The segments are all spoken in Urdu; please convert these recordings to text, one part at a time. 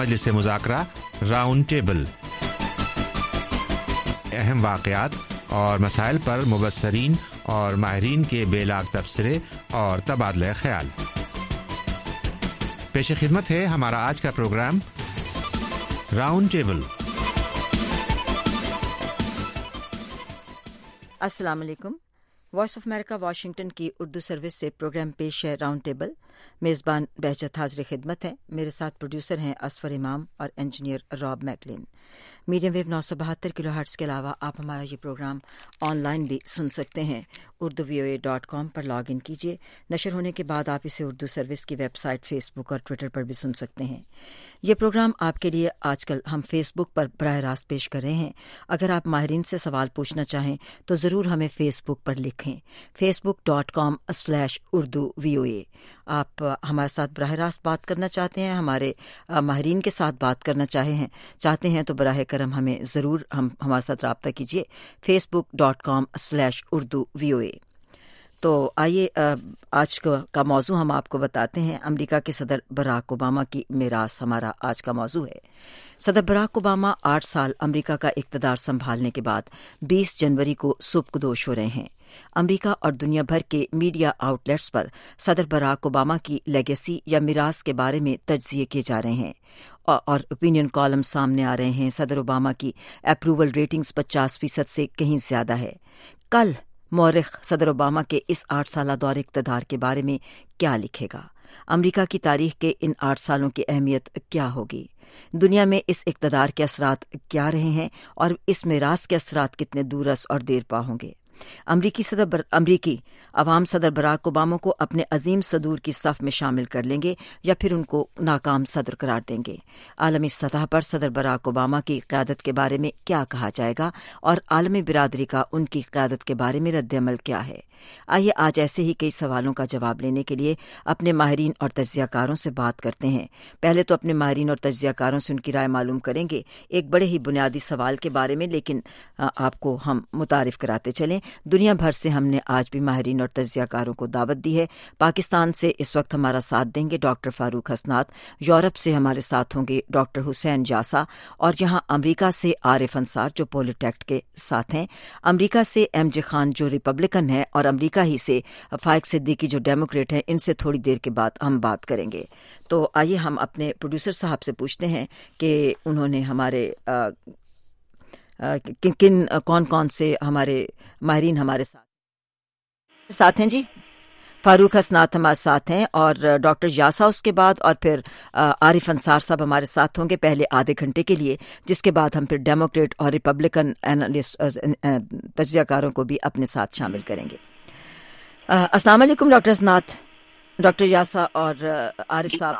مجلس مذاکرہ راؤنڈ ٹیبل، اہم واقعات اور مسائل پر مبصرین اور ماہرین کے بے لاگ تبصرے اور تبادلہ خیال۔ پیش خدمت ہے ہمارا آج کا پروگرام راؤنڈ ٹیبل۔ السلام علیکم۔ وائس آف امریکہ واشنگٹن کی اردو سروس سے پروگرام پیش ہے راؤنڈ ٹیبل۔ میزبان بہجت حاضر خدمت ہے، میرے ساتھ پروڈیوسر ہیں اسفر امام اور engineer Rob McLean. Medium wave 972 kilohertz کے علاوہ آپ ہمارا یہ پروگرام آن لائن بھی سن سکتے ہیں۔ urduvoa.com پر لاگ ان کیجیے۔ نشر ہونے کے بعد آپ اسے اردو سروس کی ویب سائٹ، فیس بک اور ٹویٹر پر بھی سن سکتے ہیں۔ یہ پروگرام آپ کے لیے آج کل ہم فیس بک پر براہ راست پیش کر رہے ہیں۔ اگر آپ ماہرین سے سوال پوچھنا چاہیں تو ضرور ہمیں فیس بک پر لکھیں، facebook.com/urduvoa۔ آپ ہمارے ساتھ براہ راست بات کرنا چاہتے ہیں، ہمارے ماہرین کے ساتھ بات کرنا چاہتے ہیں تو براہ کرم ہمیں ضرور ہمارے ساتھ رابطہ کیجیے، facebook.com/urduvoa۔ تو آئیے آج کا موضوع ہم آپ کو بتاتے ہیں۔ امریکہ کے صدر براک اوباما کی میراث ہمارا آج کا موضوع ہے۔ صدر براک اوباما 8 سال امریکہ کا اقتدار سنبھالنے کے بعد 20 جنوری کو سبکدوش ہو رہے ہیں۔ امریکہ اور دنیا بھر کے میڈیا آؤٹ لیٹس پر صدر براک اوباما کی لیگیسی یا میراث کے بارے میں تجزیے کیے جا رہے ہیں اور اوپینین کالم سامنے آ رہے ہیں۔ صدر اوباما کی اپروول ریٹنگز 50% سے کہیں زیادہ ہے۔ کل مورخ صدر اوباما کے اس 8 سالہ دور اقتدار کے بارے میں کیا لکھے گا؟ امریکہ کی تاریخ کے ان 8 سالوں کی اہمیت کیا ہوگی؟ دنیا میں اس اقتدار کے اثرات کیا رہے ہیں اور اس میراث کے اثرات کتنے دورس اور دیر پا ہوں گے؟ امریکی عوام صدر براک اوباما کو اپنے عظیم صدور کی صف میں شامل کر لیں گے یا پھر ان کو ناکام صدر قرار دیں گے؟ عالمی سطح پر صدر براک اوباما کی قیادت کے بارے میں کیا کہا جائے گا اور عالمی برادری کا ان کی قیادت کے بارے میں رد عمل کیا ہے؟ آئیے آج ایسے ہی کئی سوالوں کا جواب لینے کے لیے اپنے ماہرین اور تجزیہ کاروں سے بات کرتے ہیں۔ پہلے تو اپنے ماہرین اور تجزیہ کاروں سے ان کی رائے معلوم کریں گے ایک بڑے ہی بنیادی سوال کے بارے میں، لیکن آپ کو ہم متعارف کراتے چلیں۔ دنیا بھر سے ہم نے آج بھی ماہرین اور تجزیہ کاروں کو دعوت دی ہے۔ پاکستان سے اس وقت ہمارا ساتھ دیں گے ڈاکٹر فاروق حسنات، یورپ سے ہمارے ساتھ ہوں گے ڈاکٹر حسین جاسا، اور یہاں امریکہ سے عارف انصار جو پولیٹیکٹ کے ساتھ ہیں، امریکہ سے ایم جے خان جو ریپبلکن ہے، اور امریکہ ہی سے فائق صدیقی جو ڈیموکریٹ ہیں۔ ان سے تھوڑی دیر کے بعد ہم بات کریں گے۔ تو آئیے ہم اپنے پروڈیوسر صاحب سے پوچھتے ہیں کہ انہوں نے ہمارے کون سے ہمارے ماہرین ہمارے ساتھ ہیں۔ جی فاروق حسنات ہمارے ساتھ ہیں اور ڈاکٹر یاسا اس کے بعد، اور پھر عارف انصار صاحب ہمارے ساتھ ہوں گے پہلے آدھے گھنٹے کے لیے، جس کے بعد ہم پھر ڈیموکریٹ اور ریپبلکن اینالسٹ تجزیہ کاروں کو بھی اپنے ساتھ شامل کریں گے۔ السلام علیکم ڈاکٹر حسنات، ڈاکٹر یاسا اور عارف صاحب۔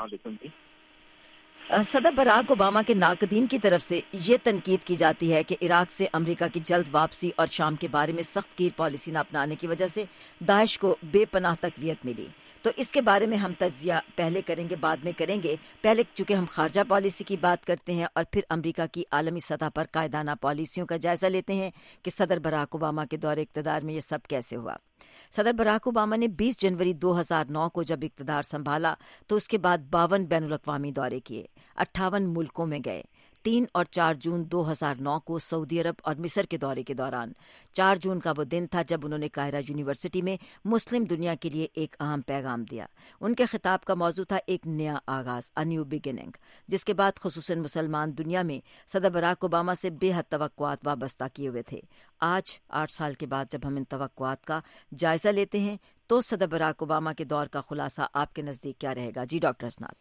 صدر براک اوباما کے ناقدین کی طرف سے یہ تنقید کی جاتی ہے کہ عراق سے امریکہ کی جلد واپسی اور شام کے بارے میں سخت گیر پالیسی نہ اپنانے کی وجہ سے داعش کو بے پناہ تقویت ملی۔ تو اس کے بارے میں ہم تجزیہ پہلے کریں گے، بعد میں کریں گے۔ پہلے چونکہ ہم خارجہ پالیسی کی بات کرتے ہیں اور پھر امریکہ کی عالمی سطح پر قائدانہ پالیسیوں کا جائزہ لیتے ہیں کہ صدر براک اوباما کے دور اقتدار میں یہ سب کیسے ہوا۔ صدر براک اوباما نے 20 جنوری 2009 کو جب اقتدار سنبھالا تو اس کے بعد 52 بین الاقوامی دورے کیے، 58 ملکوں میں گئے۔ 3 اور 4 جون 2009 کو سعودی عرب اور مصر کے دورے کے دوران 4 جون کا وہ دن تھا جب انہوں نے قاہرہ یونیورسٹی میں مسلم دنیا کے لیے ایک اہم پیغام دیا۔ ان کے خطاب کا موضوع تھا ایک نیا آغاز، a new beginning، جس کے بعد خصوصاً مسلمان دنیا میں صدر براک اوباما سے بے حد توقعات وابستہ کیے ہوئے تھے۔ آج 8 سال کے بعد جب ہم ان توقعات کا جائزہ لیتے ہیں تو صدر براک اوباما کے دور کا خلاصہ آپ کے نزدیک کیا رہے گا؟ جی ڈاکٹر حسنات۔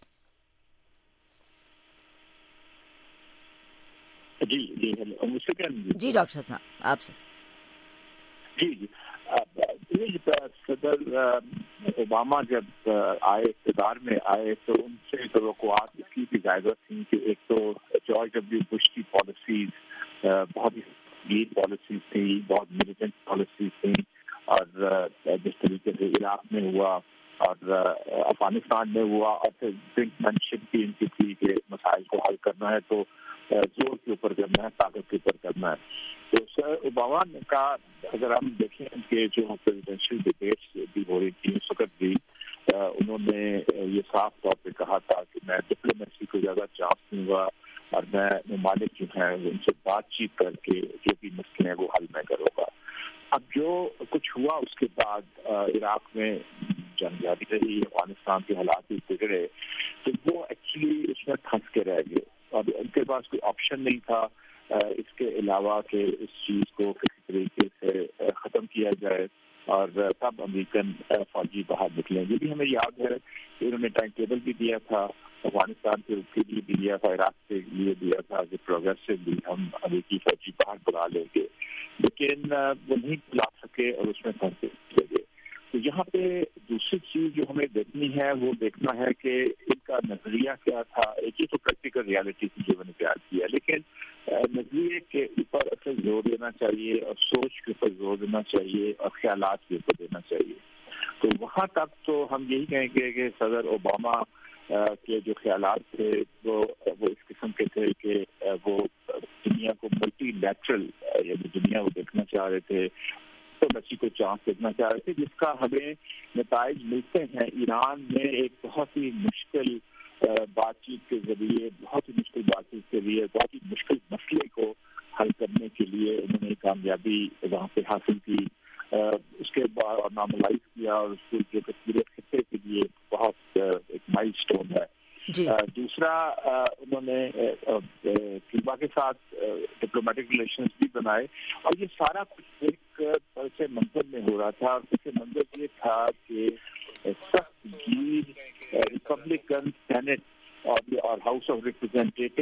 جی ڈاکٹر صاحب آپ سے۔ جی صدر اوباما جب آئے اقتدار میں آئے تو ان سے توقعات اس کی بھی زیادہ تھیں کہ ایک تو جارج ڈبلیو بش کی پالیسیز بہت ہی گیر پالیسیز تھی، بہت ملیٹنٹ پالیسیز تھیں، اور جس طریقے سے عراق میں ہوا اور افغانستان میں ہوا، اور پھر برنکمینشپ بھی ان کی تھی کہ مسائل کو حل کرنا ہے تو زور کے اوپر کرنا ہے، طاقت کے اوپر کرنا ہے۔ تو سر اوباما کا اگر ہم دیکھیں کہ جو پریزیڈینشیل ڈیبیٹس بھی ہو رہی تھی اس وقت بھی انہوں نے یہ صاف طور پہ کہا تھا کہ میں ڈپلومیسی کو زیادہ چانس دوں گا، بعد عراق میں جنگ جاری رہی, افغانستان کے حالات بھی بگڑے, تو وہ ایکچولی اس میں پھنس کے رہ گئے. اب ان کے پاس کوئی آپشن نہیں تھا اس کے علاوہ کہ اس چیز کو کسی طریقے سے ختم کیا جائے, اور تب امریکن فوجی باہر نکلے. یہ بھی ہمیں یاد ہے کہ انہوں نے ٹائم ٹیبل بھی دیا تھا, افغانستان کے لیے بھی دیا تھا, عراق کے لیے دیا تھا کہ پروگریسولی ہم امریکی فوجی باہر بلا لیں گے, لیکن وہ نہیں بلا سکے اور اس میں پھنسے گئے. تو یہاں پہ دوسری چیز جو ہمیں دیکھنی ہے وہ دیکھنا ہے کہ ان کا نظریہ کیا تھا. ایک ہی تو پریکٹیکل ریالٹی تھی جو میں نے بیان کیا, لیکن نظریے کے اوپر اصل زور دینا چاہیے, اور سوچ کے اوپر زور دینا چاہیے, اور خیالات کے اوپر دینا چاہیے. تو وہاں تک تو ہم یہی کہیں گے کہ صدر اوباما کے جو خیالات تھے وہ اس قسم کے تھے کہ وہ دنیا کو ملٹی لیٹرل یعنی دنیا کو دیکھنا چاہ رہے تھے, تو بچی کو چانس دیکھنا چاہ رہے تھے, جس کا ہمیں نتائج ملتے ہیں. ایران میں ایک بہت ہی مشکل بات چیت کے ذریعے, بہت ہی مشکل بات چیت کے لیے, بہت ہی مشکل مسئلے کو حل کرنے کے لیے انہوں نے کامیابی وہاں پہ حاصل کی. اس کے بعد نارملائز کیا, اور اس کو جو کشمیر خطے کے لیے بہت ایک مائل سٹون ہے. دوسرا انہوں نے کیوبا کے ساتھ ڈپلومیٹک ریلیشنز بھی بنائے, اور یہ سارا کچھ ایک پس منظر میں ہو رہا تھا. پس منظر یہ تھا کہ سخت گیر ریپبلکن سینٹ اور ہاؤس آف ریپرزینٹیٹو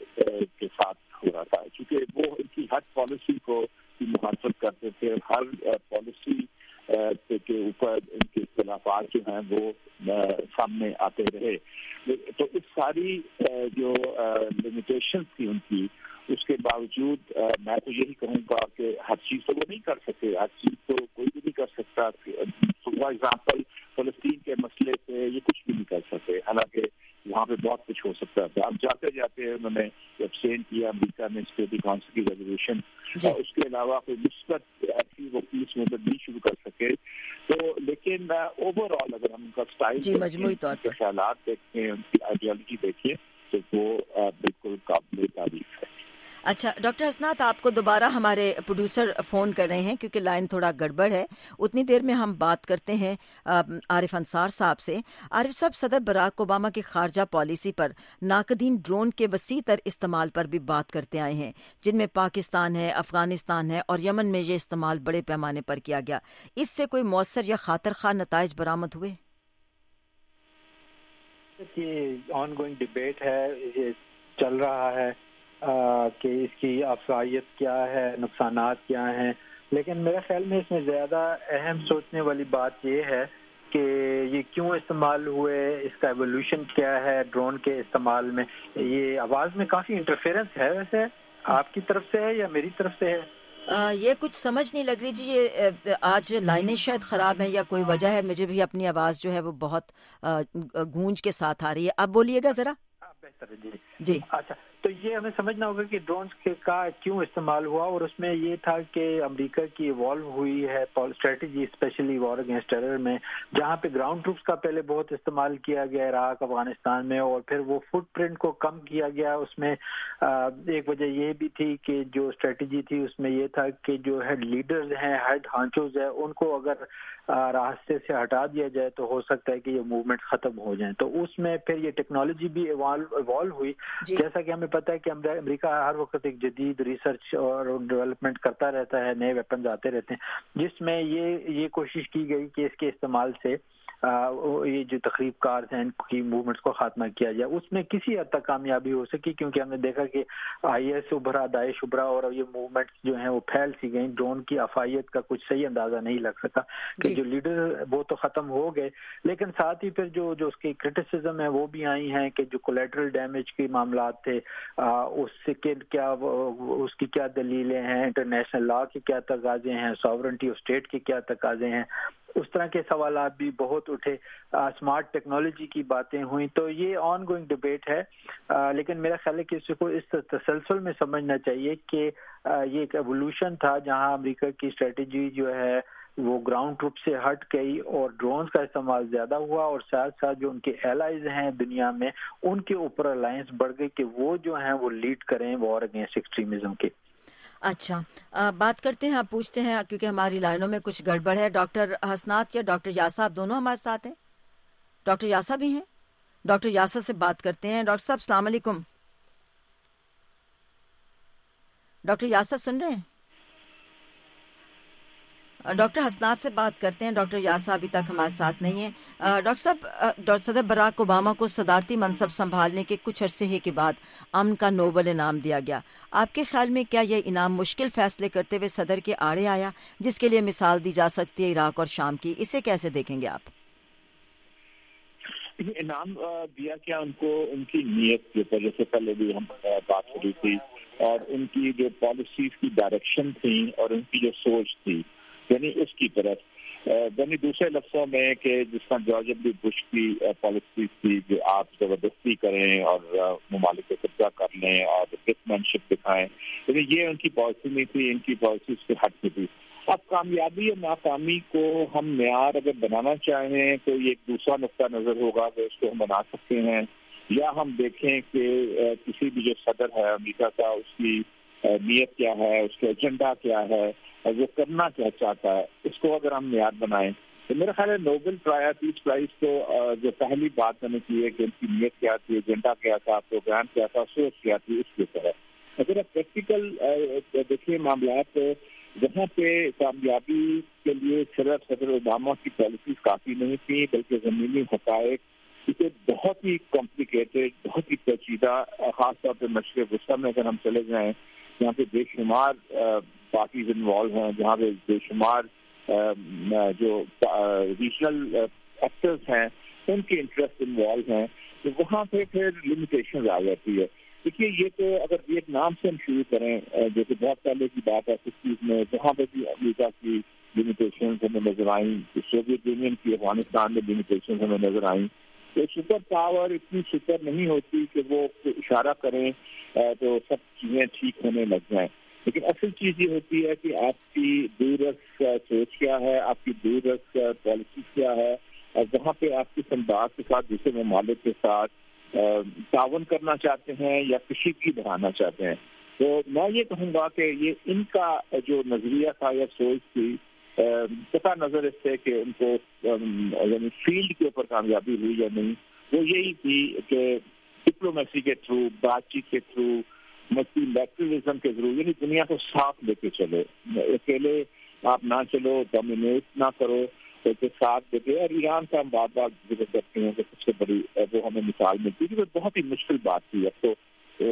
کے ساتھ ہو رہا تھا, کیونکہ وہ ان کی ہر پالیسی کو مخالفت کرتے تھے. ہر پالیسی کے اوپر ان کے اختلافات جو ہیں وہ سامنے آتے رہے. تو اس ساری جو لمیٹیشنز تھی ان کی, اس کے باوجود میں تو یہی کہوں گا کہ ہر چیز تو وہ نہیں کر سکتے, ہر چیز تو کوئی بھی نہیں کر سکتا. فار ایگزامپل فلسطین کے مسئلے پہ یہ کچھ بھی نہیں کر سکتے, حالانکہ وہاں پہ بہت کچھ ہو سکتا تھا. اب جاتے جاتے انہوں نے ابسٹین کیا امریکہ نے سیکورٹی کونسل کی ریزولوشن, اس کے علاوہ کوئی مثبت ایسی وہ پیس موومنٹ نہیں شروع کر سکے. تو لیکن اوور آل اگر ہم ان کا اسٹائل مجموعی طور پر خیالات دیکھیں, ان کی آئیڈیالوجی دیکھیں, تو وہ بالکل قابل تعریف ہے. اچھا ڈاکٹر حسنات, آپ کو دوبارہ ہمارے پروڈیوسر فون کر رہے ہیں کیونکہ لائن تھوڑا گڑبڑ ہے. اتنی دیر میں ہم بات کرتے ہیں عارف انصار صاحب سے. عارف صاحب, صدر براک اوباما کی خارجہ پالیسی پر ناقدین ڈرون کے وسیع تر استعمال پر بھی بات کرتے آئے ہیں, جن میں پاکستان ہے, افغانستان ہے, اور یمن میں یہ استعمال بڑے پیمانے پر کیا گیا. اس سے کوئی مؤثر یا خاطر خواہ نتائج برآمد ہوئے؟ یہ آن گوئنگ ڈبیٹ ہے, یہ چل رہا ہے کہ اس کی افزائیت کیا ہے, نقصانات کیا ہیں, لیکن میرے خیال میں اس میں زیادہ اہم سوچنے والی بات یہ ہے کہ یہ کیوں استعمال ہوئے, اس کا ایوولوشن کیا ہے ڈرون کے استعمال میں. یہ آواز میں کافی انٹرفیرنس ہے, ویسے آپ کی طرف سے ہے یا میری طرف سے ہے؟ یہ کچھ سمجھ نہیں لگ رہی جی. یہ آج لائنیں شاید خراب ہیں یا کوئی وجہ ہے, مجھے بھی اپنی آواز جو ہے وہ بہت گونج کے ساتھ آ رہی ہے. آپ بولیے گا ذرا. بہتر ہے جی. اچھا, تو یہ ہمیں سمجھنا ہوگا کہ ڈرونز کا کیوں استعمال ہوا, اور اس میں یہ تھا کہ امریکہ کی ایوالو ہوئی ہے strategy, specially war against terror میں, جہاں پہ گراؤنڈ ٹروپس کا پہلے بہت استعمال کیا گیا عراق, افغانستان میں, اور پھر وہ فٹ پرنٹ کو کم کیا گیا. اس میں ایک وجہ یہ بھی تھی کہ جو اسٹریٹجی تھی اس میں یہ تھا کہ جو ہیڈ لیڈرز ہیں, ہیڈ ہانچوز ہیں, ان کو اگر راستے سے ہٹا دیا جائے تو ہو سکتا ہے کہ یہ موومنٹ ختم ہو جائیں. تو اس میں پھر یہ ٹیکنالوجی بھی ایوالو ہوئی. جیسا کہ ہمیں پتہ ہے کہ امریکہ ہر وقت ایک جدید ریسرچ اور ڈیولپمنٹ کرتا رہتا ہے, نئے ویپنز آتے رہتے ہیں, جس میں یہ کوشش کی گئی کہ اس کے استعمال سے یہ جو تخریب کار ہیں ان کی موومنٹس کو خاتمہ کیا جائے. اس میں کسی حد تک کامیابی ہو سکی, کیونکہ ہم نے دیکھا کہ آئی ایس ابھرا, داعش ابھرا, اور یہ موومنٹس جو ہیں وہ پھیل سی گئیں. ڈرون کی افائیت کا کچھ صحیح اندازہ نہیں لگ سکا کہ جو لیڈر وہ تو ختم ہو گئے, لیکن ساتھ ہی پھر جو اس کی کرٹیسزم ہے وہ بھی آئی ہیں کہ جو کولیٹرل ڈیمیج کے معاملات تھے, اس سے کیا اس کی کیا دلیلیں ہیں, انٹرنیشنل لا کے کیا تقاضے ہیں, ساورنٹی آف اسٹیٹ کے کیا تقاضے ہیں, اس طرح کے سوالات بھی بہت اٹھے. اسمارٹ ٹیکنالوجی کی باتیں ہوئیں. تو یہ آن گوئنگ ڈبیٹ ہے, لیکن میرا خیال ہے کہ اس کو اس تسلسل میں سمجھنا چاہیے کہ یہ ایک ایوولوشن تھا جہاں امریکہ کی اسٹریٹجی جو ہے وہ گراؤنڈ ٹروپ سے ہٹ گئی اور ڈرونز کا استعمال زیادہ ہوا, اور ساتھ ساتھ جو ان کے ایلائز ہیں دنیا میں ان کے اوپر الائنس بڑھ گئی کہ وہ جو ہیں وہ لیڈ کریں وار اگینسٹ ایکسٹریمزم کے. اچھا، بات کرتے ہیں، آپ پوچھتے ہیں کیونکہ ہماری لائنوں میں کچھ گڑبڑ ہے. ڈاکٹر حسنات یا ڈاکٹر یاسا، آپ دونوں ہمارے ساتھ ہیں؟ ڈاکٹر یاسا بھی ہیں؟ ڈاکٹر یاسا سے بات کرتے ہیں. ڈاکٹر صاحب السلام علیکم. ڈاکٹر یاسا سن رہے ہیں؟ ڈاکٹر حسنات سے بات کرتے ہیں. ڈاکٹر یاسا ابھی تک ہمارے ساتھ نہیں ہیں. ڈاکٹر صاحب، صدر براک اوباما کو صدارتی منصب سنبھالنے کے کچھ عرصے کے بعد امن کا نوبل انعام دیا گیا. آپ کے خیال میں کیا یہ انعام مشکل فیصلے کرتے ہوئے صدر کے آڑے آیا، جس کے لیے مثال دی جا سکتی ہے عراق اور شام کی؟ اسے کیسے دیکھیں گے آپ؟ انعام دیا کیا ان کو ان کی نیت کے اوپر، جیسے پہلے بھی ہم بات ہو رہی تھی، اور ان کی جو پالیسیز کی ڈائریکشن تھی اور ان کی جو سوچ تھی، یعنی اس کی طرف، یعنی دوسرے لفظوں میں کہ جس طرح جارج ڈبلیو بش کی پالیسیز تھی کہ آپ زبردستی کریں اور ممالک کو قبضہ کر لیں اور ڈسمین شپ دکھائیں، یعنی یہ ان کی پالیسی نہیں تھی، ان کی پالیسیز سے ہٹ کی تھی. اب کامیابی اور ناکامی کو ہم معیار اگر بنانا چاہیں تو یہ ایک دوسرا نقطہ نظر ہوگا کہ اس کو ہم بنا سکتے ہیں، یا ہم دیکھیں کہ کسی بھی جو صدر ہے امریکہ کا، اس کی نیت کیا ہے، اس کا ایجنڈا کیا ہے، اور وہ کرنا کیا چاہتا ہے، اس کو اگر ہم معیار بنائیں تو میرا خیال ہے نوبل پیس پرائز تو جو پہلی بات میں نے کی ہے کہ ان کی نیت کیا تھی، ایجنڈا کیا تھا، پروگرام کیا تھا، سوچ کیا تھی، اس کے طرح اگر آپ پریکٹیکل دیکھیں معاملات، جہاں پہ کامیابی کے لیے صرف صدر اوباما کی پالیسیز کافی نہیں تھی بلکہ زمینی حقائق اسے بہت ہی کمپلیکیٹڈ، بہت ہی پیچیدہ، خاص طور پہ مشرق وسطی میں اگر ہم چلے جائیں جہاں پہ بے شمار پارٹیز انوالو ہیں، جہاں پہ بے شمار جو ریجنل ایکٹرز ہیں ان کے انٹرسٹ انوالو ہیں، تو وہاں پہ پھر لمیٹیشن آ جاتی ہے. دیکھیے یہ تو اگر ویتنام سے ہم شروع کریں جو کہ بہت پہلے کی بات ہے سکسٹیز میں، جہاں پہ بھی امریکہ کی لمیٹیشنز ہمیں نظر آئیں، سوویت یونین کی افغانستان میں لمیٹیشنز ہمیں نظر آئیں. تو سپر پاور اتنی سپر نہیں ہوتی کہ وہ اشارہ کریں تو سب چیزیں ٹھیک ہونے لگ جائیں، لیکن اصل چیز یہ ہوتی ہے کہ آپ کی دوررس سوچ کیا ہے، آپ کی دوررس پالیسیز کیا ہے، اور جہاں پہ آپ کس انداز کے ساتھ دوسرے ممالک کے ساتھ تعاون کرنا چاہتے ہیں یا کشیدگی بڑھانا چاہتے ہیں. تو میں یہ کہوں گا کہ یہ ان کا جو نظریہ تھا یا سوچ تھی، قطع نظر اس سے کہ ان کو یعنی فیلڈ کے اوپر کامیابی ہوئی یا نہیں، وہ یہی تھی کہ ڈپلومیسی کے تھرو، بات چیت کے تھرو، ملٹی لیٹرلزم کے تھرو، یعنی دنیا کو ساتھ لے کے چلو، اکیلے آپ نہ چلو، ڈومینیٹ نہ کرو، کے ساتھ دیتے. اور ایران کا ہم بار بار ذکر کرتے ہیں کہ سب سے بڑی وہ ہمیں مثال ملتی ہے، بہت ہی مشکل بات تھی، اب تو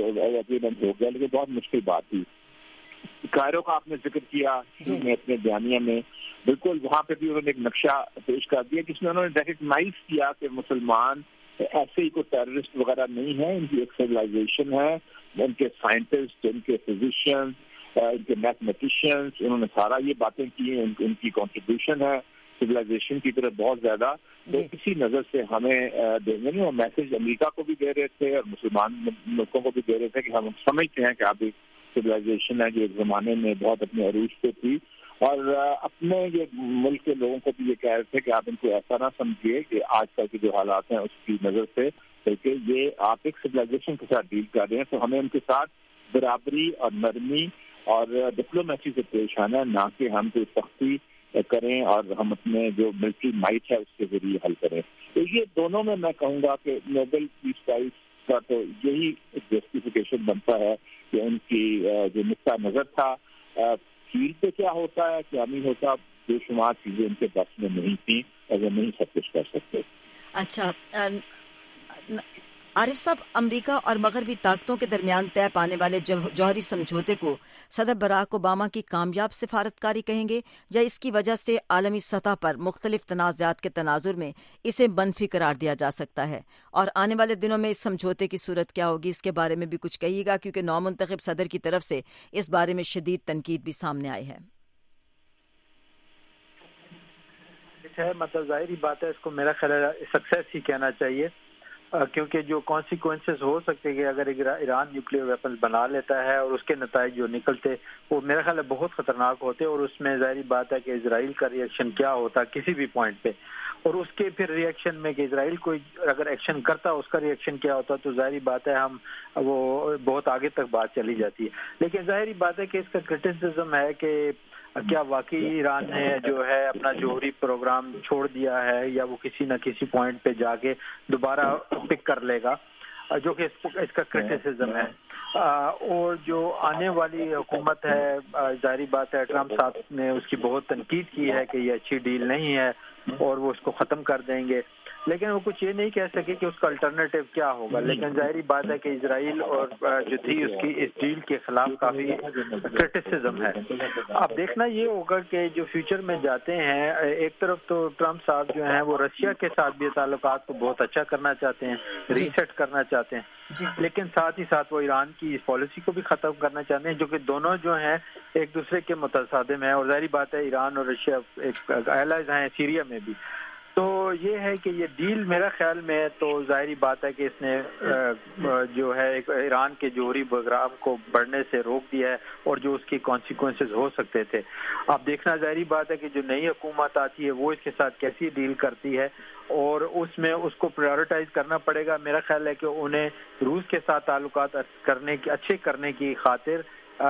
ہو گیا لیکن بہت مشکل بات تھی. کائرو کا آپ نے ذکر کیا میں اپنے بیانیہ میں، بالکل وہاں پہ بھی انہوں نے ایک نقشہ پیش کر دیا جس میں انہوں نے ریکگنائز کیا کہ مسلمان ایسے ہی کوئی ٹیررسٹ وغیرہ نہیں ہے، ان کی ایک سویلائزیشن ہے، ان کے سائنٹسٹ، ان کے فزیشین، ان کے میتھمیٹیشینس، انہوں نے سارا یہ باتیں کی ہیں، ان کی کنٹریبیوشن ہے سویلائزیشن کی طرف بہت زیادہ. تو اسی نظر سے ہمیں دینے نہیں، وہ میسج امریکہ کو بھی دے رہے تھے اور مسلمان ملکوں کو بھی دے رہے تھے کہ ہم سمجھتے ہیں کہ آپ ایک سویلائزیشن ہے جو ایک زمانے میں بہت اپنے عروج پہ تھی، اور اپنے یہ ملک کے لوگوں کو بھی یہ کہہ رہے تھے کہ آپ ان کو ایسا نہ سمجھیے کہ آج کل کے جو حالات ہیں اس کی نظر سے، بلکہ یہ آپ ایک سویلائزیشن کے ساتھ ڈیل کر رہے ہیں، تو ہمیں ان کے ساتھ برابری اور نرمی اور ڈپلومیسی سے پیش آنا ہے، نہ کہ ہم کوئی سختی کریں اور ہم اپنے جو ملٹری مائٹ ہے اس کے ذریعے حل کریں. تو یہ دونوں میں کہوں گا کہ نوبل پیس پرائز کا تو یہی جسٹیفیکیشن بنتا ہے کہ ان کی جو نقطہ نظر تھا فیلڈ پہ کیا ہوتا ہے کیا نہیں ہوتا، بے شمار چیزیں ان کے بس میں نہیں تھیں اور وہ نہیں سب کچھ کر سکتے. اچھا عارف صاحب، امریکہ اور مغربی طاقتوں کے درمیان طے پانے والے جوہری سمجھوتے کو صدر براک اوباما کی کامیاب سفارتکاری کہیں گے، یا اس کی وجہ سے عالمی سطح پر مختلف تنازعات کے تناظر میں اسے منفی قرار دیا جا سکتا ہے؟ اور آنے والے دنوں میں اس سمجھوتے کی صورت کیا ہوگی، اس کے بارے میں بھی کچھ کہیے گا، کیونکہ نومنتخب صدر کی طرف سے اس بارے میں شدید تنقید بھی سامنے آئی ہے. مطلب ظاہری بات ہے، اس کو میرا خیال ہے سکسیس ہی کہنا چاہیے. کیونکہ جو کانسیکوینسز ہو سکتے کہ اگر ایران نیوکلیئر ویپنز بنا لیتا ہے اور اس کے نتائج جو نکلتے وہ میرا خیال ہے بہت خطرناک ہوتے، اور اس میں ظاہری بات ہے کہ اسرائیل کا ری ایکشن کیا ہوتا کسی بھی پوائنٹ پہ، اور اس کے پھر ری ایکشن میں کہ اسرائیل کوئی اگر ایکشن کرتا اس کا ری ایکشن کیا ہوتا، تو ظاہری بات ہے ہم وہ بہت آگے تک بات چلی جاتی ہے. لیکن ظاہری بات ہے کہ اس کا کرٹیسزم ہے کہ کیا واقعی ایران نے جو ہے اپنا جوہری پروگرام چھوڑ دیا ہے، یا وہ کسی نہ کسی پوائنٹ پہ جا کے دوبارہ پک کر لے گا، جو کہ اس کا کرٹیسزم ہے. اور جو آنے والی حکومت ہے، ظاہری بات ہے ٹرمپ صاحب نے اس کی بہت تنقید کی ہے کہ یہ اچھی ڈیل نہیں ہے اور وہ اس کو ختم کر دیں گے، لیکن وہ کچھ یہ نہیں کہہ سکے کہ اس کا الٹرنیٹیو کیا ہوگا. لیکن ظاہری بات ہے کہ اسرائیل اور جو تھی اس کی اس ڈیل کے خلاف کافی کرٹیسزم ہے. اب دیکھنا یہ ہوگا کہ جو فیوچر میں جاتے ہیں، ایک طرف تو ٹرمپ صاحب جو ہیں وہ رشیا کے ساتھ بھی تعلقات کو بہت اچھا کرنا چاہتے ہیں، ریسیٹ کرنا چاہتے ہیں، لیکن ساتھ ہی ساتھ وہ ایران کی اس پالیسی کو بھی ختم کرنا چاہتے ہیں، جو کہ دونوں جو ہیں ایک دوسرے کے متصادم ہیں. اور ظاہری بات ہے ایران اور رشیا ایک الائز ہیں سیریا میں بھی. تو یہ ہے کہ یہ ڈیل میرا خیال میں تو ظاہری بات ہے کہ اس نے جو ہے ایران کے جوہری پروگرام کو بڑھنے سے روک دیا ہے، اور جو اس کی کانسیکوینسز ہو سکتے تھے. اب دیکھنا ظاہری بات ہے کہ جو نئی حکومت آتی ہے وہ اس کے ساتھ کیسی ڈیل کرتی ہے، اور اس میں اس کو پرائیورٹائز کرنا پڑے گا. میرا خیال ہے کہ انہیں روس کے ساتھ تعلقات اچھے کرنے کی خاطر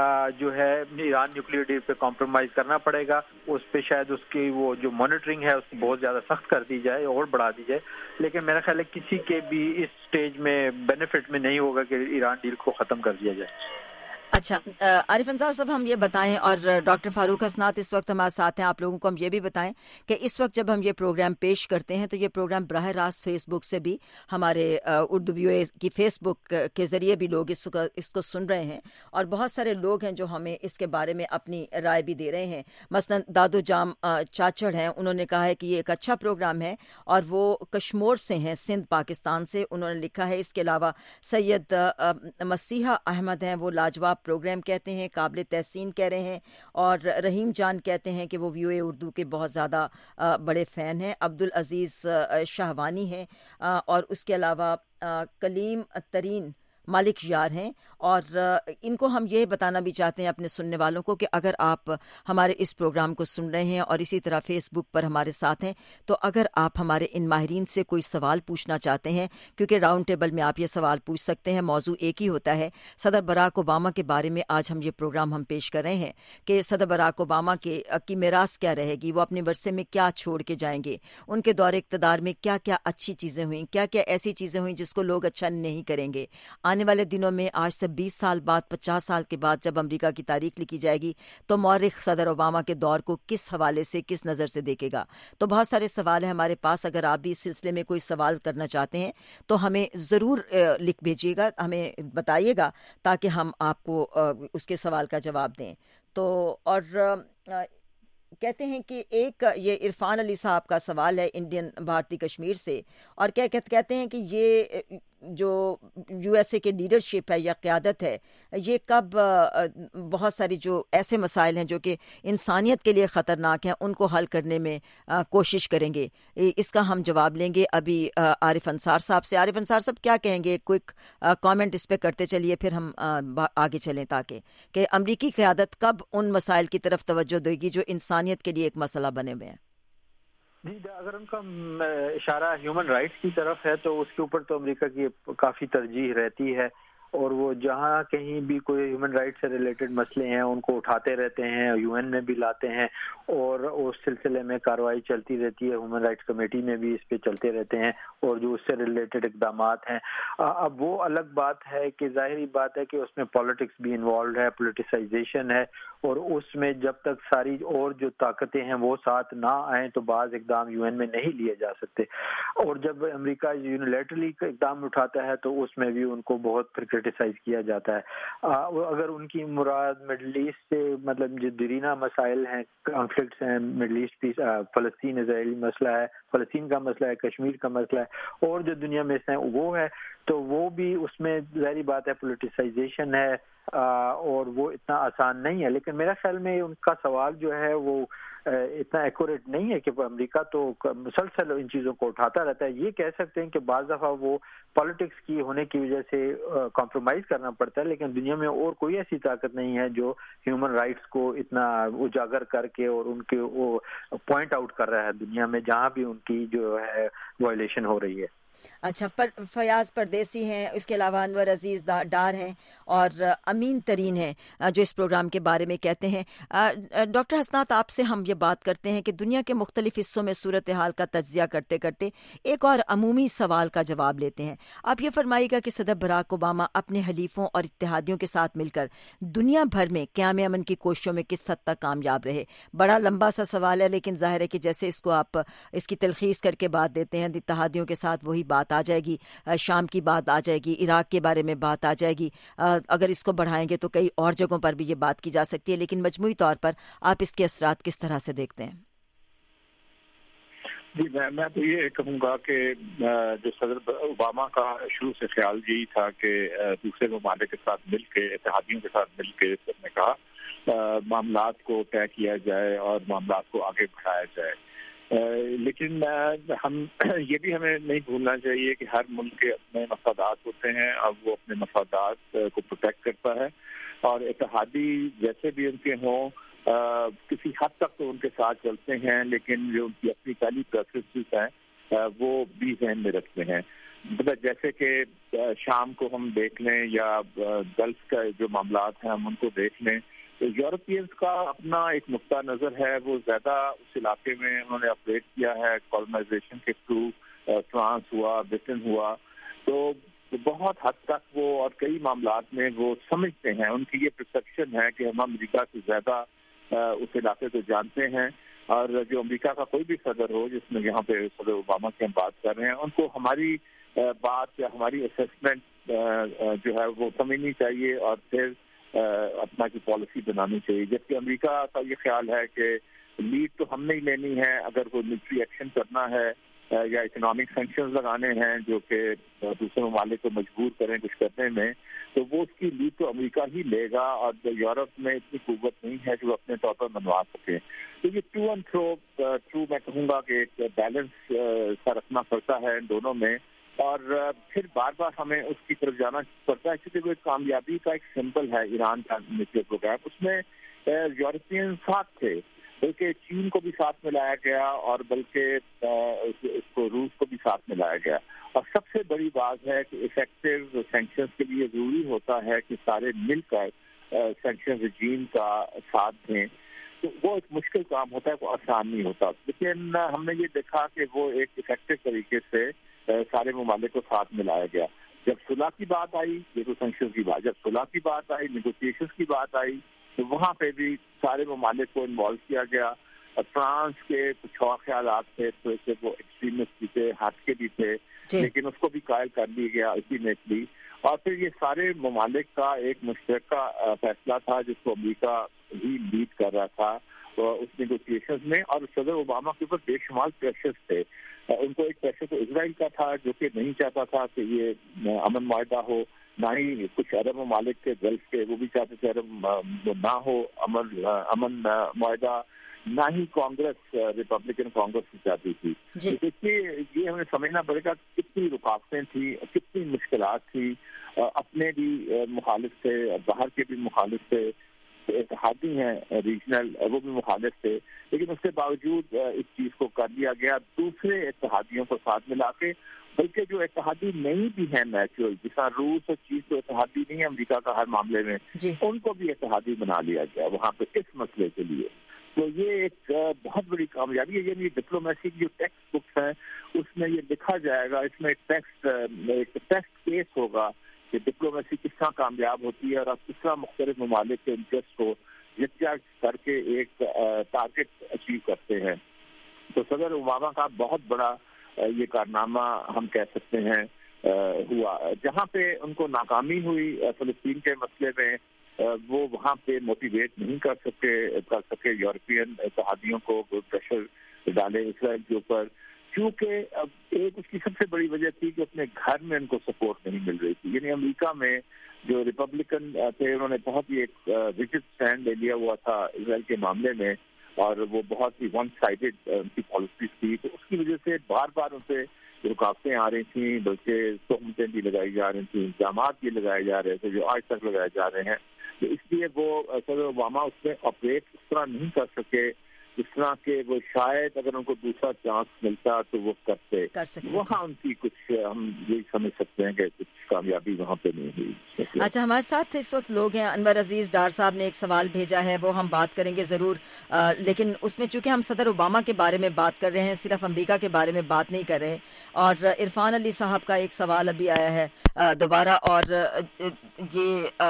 جو ہے ایران نیوکلیئر ڈیل پہ کمپرومائز کرنا پڑے گا. اس پہ شاید اس کی وہ جو مانیٹرنگ ہے اس کو بہت زیادہ سخت کر دی جائے اور بڑھا دی جائے، لیکن میرا خیال ہے کسی کے بھی اس سٹیج میں بینیفٹ میں نہیں ہوگا کہ ایران ڈیل کو ختم کر دیا جائے. اچھا عارف انصار صاحب، ہم یہ بتائیں، اور ڈاکٹر فاروق حسنات اس وقت ہمارے ساتھ ہیں، آپ لوگوں کو ہم یہ بھی بتائیں کہ اس وقت جب ہم یہ پروگرام پیش کرتے ہیں تو یہ پروگرام براہ راست فیس بک سے بھی ہمارے اردو VOA کی فیس بک کے ذریعے بھی لوگ اس کو سن رہے ہیں، اور بہت سارے لوگ ہیں جو ہمیں اس کے بارے میں اپنی رائے بھی دے رہے ہیں. مثلا دادو جام چاچڑ ہیں، انہوں نے کہا ہے کہ یہ ایک اچھا پروگرام ہے، اور وہ کشمور سے ہیں، سندھ پاکستان سے. انہوں نے لکھا ہے. اس کے علاوہ سید مسیحا احمد ہیں، وہ لاجواب پروگرام کہتے ہیں، قابل تحسین کہہ رہے ہیں. اور رحیم جان کہتے ہیں کہ وہ VOA اردو کے بہت زیادہ بڑے فین ہیں. عبدالعزیز شاہوانی ہیں، اور اس کے علاوہ کلیم ترین مالک یار ہیں. اور ان کو ہم یہ بتانا بھی چاہتے ہیں اپنے سننے والوں کو کہ اگر آپ ہمارے اس پروگرام کو سن رہے ہیں اور اسی طرح فیس بک پر ہمارے ساتھ ہیں، تو اگر آپ ہمارے ان ماہرین سے کوئی سوال پوچھنا چاہتے ہیں، کیونکہ راؤنڈ ٹیبل میں آپ یہ سوال پوچھ سکتے ہیں، موضوع ایک ہی ہوتا ہے صدر براک اوباما کے بارے میں. آج ہم یہ پروگرام پیش کر رہے ہیں کہ صدر براک اوباما کی میراث کیا رہے گی، وہ اپنے ورثے میں کیا چھوڑ کے جائیں گے، ان کے دور اقتدار میں کیا کیا اچھی چیزیں ہوئیں، کیا کیا ایسی چیزیں ہوئیں جس کو لوگ اچھا نہیں کریں گے. آنے والے دنوں میں آج سے 20 سال بعد، 50 سال کے بعد جب امریکہ کی تاریخ لکھی جائے گی تو مورخ صدر اوباما کے دور کو کس حوالے سے، کس نظر سے دیکھے گا. تو بہت سارے سوال ہیں ہمارے پاس. اگر آپ بھی اس سلسلے میں کوئی سوال کرنا چاہتے ہیں تو ہمیں ضرور لکھ بھیجیے گا، ہمیں بتائیے گا تاکہ ہم آپ کو اس کے سوال کا جواب دیں. تو اور کہتے ہیں کہ ایک یہ عرفان علی صاحب کا سوال ہے انڈین بھارتی کشمیر سے، اور کہتے ہیں کہ یہ جو USA کی لیڈرشپ ہے یا قیادت ہے، یہ کب بہت ساری جو ایسے مسائل ہیں جو کہ انسانیت کے لیے خطرناک ہیں ان کو حل کرنے میں کوشش کریں گے. اس کا ہم جواب لیں گے ابھی عارف انصار صاحب سے. عارف انصار صاحب کیا کہیں گے؟ کوئک کامنٹ اس پہ کرتے چلیے، پھر ہم آگے چلیں، تاکہ کہ امریکی قیادت کب ان مسائل کی طرف توجہ دے گی جو انسانیت کے لیے ایک مسئلہ بنے ہوئے ہیں. جی، اگر ان کا اشارہ ہیومن رائٹس کی طرف ہے تو اس کے اوپر تو امریکہ کی کافی ترجیح رہتی ہے، اور وہ جہاں کہیں بھی کوئی ہیومن رائٹ سے ریلیٹڈ مسئلے ہیں ان کو اٹھاتے رہتے ہیں، UN میں بھی لاتے ہیں، اور اس سلسلے میں کارروائی چلتی رہتی ہے. ہیومن رائٹس کمیٹی میں بھی اس پہ چلتے رہتے ہیں، اور جو اس سے ریلیٹڈ اقدامات ہیں. اب وہ الگ بات ہے کہ ظاہری بات ہے کہ اس میں پالیٹکس بھی انوالوڈ ہے، پولیٹیسائزیشن ہے، اور اس میں جب تک ساری اور جو طاقتیں ہیں وہ ساتھ نہ آئیں تو بعض اقدام UN میں نہیں لیے جا سکتے. اور جب امریکہ یونیلیٹرلی اقدام اٹھاتا ہے تو اس میں بھی ان کو بہت کرٹیسائز کیا جاتا ہے. اگر ان کی مراد مڈل ایسٹ سے، مطلب جو دیرینہ مسائل ہیں، کانفلکٹس ہیں، مڈل ایسٹ پیس، فلسطین اسرائیلی مسئلہ ہے، فلسطین کا مسئلہ ہے، کشمیر کا مسئلہ ہے، اور جو دنیا میں سے وہ ہے، تو وہ بھی اس میں ظاہری بات ہے پولیٹیسائزیشن ہے، اور وہ اتنا آسان نہیں ہے. لیکن میرا خیال میں ان کا سوال جو ہے وہ اتنا ایکوریٹ نہیں ہے کہ امریکہ تو مسلسل ان چیزوں کو اٹھاتا رہتا ہے. یہ کہہ سکتے ہیں کہ بعض دفعہ وہ پالیٹکس کی ہونے کی وجہ سے کمپرومائز کرنا پڑتا ہے, لیکن دنیا میں اور کوئی ایسی طاقت نہیں ہے جو ہیومن رائٹس کو اتنا اجاگر کر کے اور ان کے وہ پوائنٹ آؤٹ کر رہا ہے دنیا میں جہاں بھی ان کی جو ہے وائلیشن ہو رہی ہے. اچھا, فیاض پردیسی ہیں, اس کے علاوہ انور عزیز ڈار ہیں اور امین ترین ہیں جو اس پروگرام کے بارے میں کہتے ہیں. ڈاکٹر حسنات, آپ سے ہم یہ بات کرتے ہیں کہ دنیا کے مختلف حصوں میں صورتحال کا تجزیہ کرتے کرتے ایک اور عمومی سوال کا جواب لیتے ہیں. آپ یہ فرمائیے گا کہ صدر براک اوباما اپنے حلیفوں اور اتحادیوں کے ساتھ مل کر دنیا بھر میں قیام امن کی کوششوں میں کس حد تک کامیاب رہے؟ بڑا لمبا سا سوال ہے, لیکن ظاہر ہے کہ جیسے اس کو آپ اس کی تلخیص کر کے بات دیتے ہیں, اتحادیوں کے ساتھ وہی بات آ جائے گی, شام کی بات آ جائے گی, عراق کے بارے میں بات آ جائے گی, اگر اس کو بڑھائیں گے تو کئی اور جگہوں پر بھی یہ بات کی جا سکتی ہے, لیکن مجموعی طور پر آپ اس کے اثرات کس طرح سے دیکھتے ہیں؟ جی, میں تو یہ کہوں گا کہ جو صدر اوباما کا شروع سے خیال یہی تھا کہ دوسرے ممالک کے ساتھ مل کے, اتحادیوں کے ساتھ مل کے, اس نے کہا معاملات کو طے کیا جائے اور معاملات کو آگے بڑھایا جائے. لیکن ہم یہ بھی ہمیں نہیں بھولنا چاہیے کہ ہر ملک کے اپنے مفادات ہوتے ہیں, اب وہ اپنے مفادات کو پروٹیکٹ کرتا ہے, اور اتحادی جیسے بھی ان کے ہوں کسی حد تک تو ان کے ساتھ چلتے ہیں, لیکن جو ان کی اپنی پہلی پریفرنسز ہیں وہ بھی ذہن میں رکھتے ہیں. جیسے کہ شام کو ہم دیکھ لیں یا گلف کا جو معاملات ہیں ہم ان کو دیکھ لیں, تو یورپینز کا اپنا ایک نقطہ نظر ہے, وہ زیادہ اس علاقے میں انہوں نے اپریٹ کیا ہے کالونائزیشن کے تھرو. فرانس ہوا, برٹن ہوا, تو بہت حد تک وہ اور کئی معاملات میں وہ سمجھتے ہیں, ان کی یہ پرسپشن ہے کہ ہم امریکہ سے زیادہ اس علاقے کو جانتے ہیں, اور جو امریکہ کا کوئی بھی صدر ہو, جس میں یہاں پہ صدر اوباما کی ہم بات کر رہے ہیں, ان کو ہماری بات یا ہماری اسیسمنٹ جو ہے وہ سمجھنی چاہیے اور پھر اپنا کی پالیسی بنانی چاہیے. جبکہ امریکہ کا یہ خیال ہے کہ لیڈ تو ہم نے ہی لینی ہے, اگر کوئی ملٹری ایکشن کرنا ہے یا اکنامک سینکشنز لگانے ہیں جو کہ دوسرے ممالک کو مجبور کریں کچھ کرنے میں, تو وہ اس کی لیڈ تو امریکہ ہی لے گا, اور یورپ میں اتنی قوت نہیں ہے کہ وہ اپنے طور پر منوا سکے. تو یہ ٹو اینڈ تھرو میں کہوں گا کہ ایک بیلنس سا رکھنا پڑتا ہے ان دونوں میں, اور پھر بار بار ہمیں اس کی طرف جانا پڑتا ہے, کیونکہ وہ کامیابی کا ایک سمبل ہے ایران کا نیوکلیئر پروگرام. اس میں یورپین ساتھ تھے, بلکہ چین کو بھی ساتھ ملایا گیا, اور بلکہ اس کو روس کو بھی ساتھ ملایا گیا. اور سب سے بڑی بات ہے کہ افیکٹو سینکشنز کے لیے ضروری ہوتا ہے کہ سارے مل کر سینکشن رجیم کا ساتھ دیں. تو وہ ایک مشکل کام ہوتا ہے, وہ آسان نہیں ہوتا, لیکن ہم نے یہ دیکھا کہ وہ ایک افیکٹو طریقے سے سارے ممالک کو ساتھ ملایا گیا. جب صلح کی بات آئی, یہ تو سینکشن کی بات, جب صلح کی بات آئی, نیگوشیشن کی بات آئی, تو وہاں پہ بھی سارے ممالک کو انوالو کیا گیا. فرانس کے کچھ اور خیالات تھے, تو اسے وہ ایکسٹریمسٹ بھی تھے, ہاتھ کے بھی تھے, لیکن اس کو بھی قائل کر لیا گیا الٹیمیٹلی. اور پھر یہ سارے ممالک کا ایک مشترکہ فیصلہ تھا جس کو امریکہ ہی لیڈ کر رہا تھا اس نیگوشیشنز میں. اور صدر اوباما کے اوپر بے شمار پریشرز تھے. ان کو ایک پریشر تو اسرائیل کا تھا جو کہ نہیں چاہتا تھا کہ یہ امن معاہدہ ہو, نہ ہی کچھ عرب ممالک کے گلف کے وہ بھی چاہتے تھے نہ ہو امن معاہدہ, نہ ہی کانگریس ریپبلکن کانگریس کی چاہتی تھی. یہ ہمیں سمجھنا پڑے گا کتنی رکاوٹیں تھیں, کتنی مشکلات تھی, اپنے بھی مخالف تھے, باہر کے بھی مخالف تھے, اتحادی ہیں ریجنل وہ بھی مخالف تھے, لیکن اس کے باوجود اس چیز کو کر لیا گیا دوسرے اتحادیوں کو ساتھ ملا کے. بلکہ جو اتحادی نہیں بھی ہیں نیچرل, جس طرح روس اور چین تو اتحادی نہیں ہے امریکہ کا ہر معاملے میں, ان کو بھی اتحادی بنا لیا گیا وہاں پہ اس مسئلے کے لیے. تو یہ ایک بہت بڑی کامیابی ہے. یعنی ڈپلومیسی کی جو ٹیکسٹ بکس ہیں اس میں یہ لکھا جائے گا, اس میں ایک ٹیسٹ کیس ہوگا کہ ڈپلومیسی کس طرح کامیاب ہوتی ہے اور آپ کس طرح مختلف ممالک کے انٹرسٹ کو یکجا کر کے ایک ٹارگیٹ اچیو کرتے ہیں. تو صدر اوباما کا بہت بڑا یہ کارنامہ ہم کہہ سکتے ہیں ہوا. جہاں پہ ان کو ناکامی ہوئی فلسطین کے مسئلے میں, وہ وہاں پہ موٹیویٹ نہیں کر سکے یورپین اتحادیوں کو, پریشر ڈالے اسرائیل کے اوپر, کیونکہ اب ایک اس کی سب سے بڑی وجہ تھی کہ اپنے گھر میں ان کو سپورٹ نہیں مل رہی تھی. یعنی امریکہ میں جو ریپبلکن تھے انہوں نے بہت ہی ایک ریجڈ اسٹینڈ لے لیا ہوا تھا اسرائیل کے معاملے میں, اور وہ بہت ہی ون سائڈڈ ان کی پالیسیز تھی. تو اس کی وجہ سے بار بار ان سے رکاوٹیں آ رہی تھیں, بلکہ تہمتیں بھی لگائی جا رہی تھیں, الزامات بھی لگائے جا رہے تھے جو آج تک لگائے جا رہے ہیں. تو اس لیے وہ صدر اوباما اس میں آپریٹ اس طرح نہیں کر سکے جس طرح کہ وہ شاید اگر ان کو دوسرا چانس ملتا تو وہ کرتے. وہاں ان کی کچھ ہم یہی سمجھ سکتے ہیں کہ کچھ کامیابی وہاں پہ نہیں ہوئی. اچھا, ہمارے ساتھ اس وقت لوگ ہیں. انور عزیز ڈار صاحب نے ایک سوال بھیجا ہے, وہ ہم بات کریں گے ضرور, لیکن اس میں چونکہ ہم صدر اوباما کے بارے میں بات کر رہے ہیں, صرف امریکہ کے بارے میں بات نہیں کر رہے. اور عرفان علی صاحب کا ایک سوال ابھی آیا ہے دوبارہ, اور یہ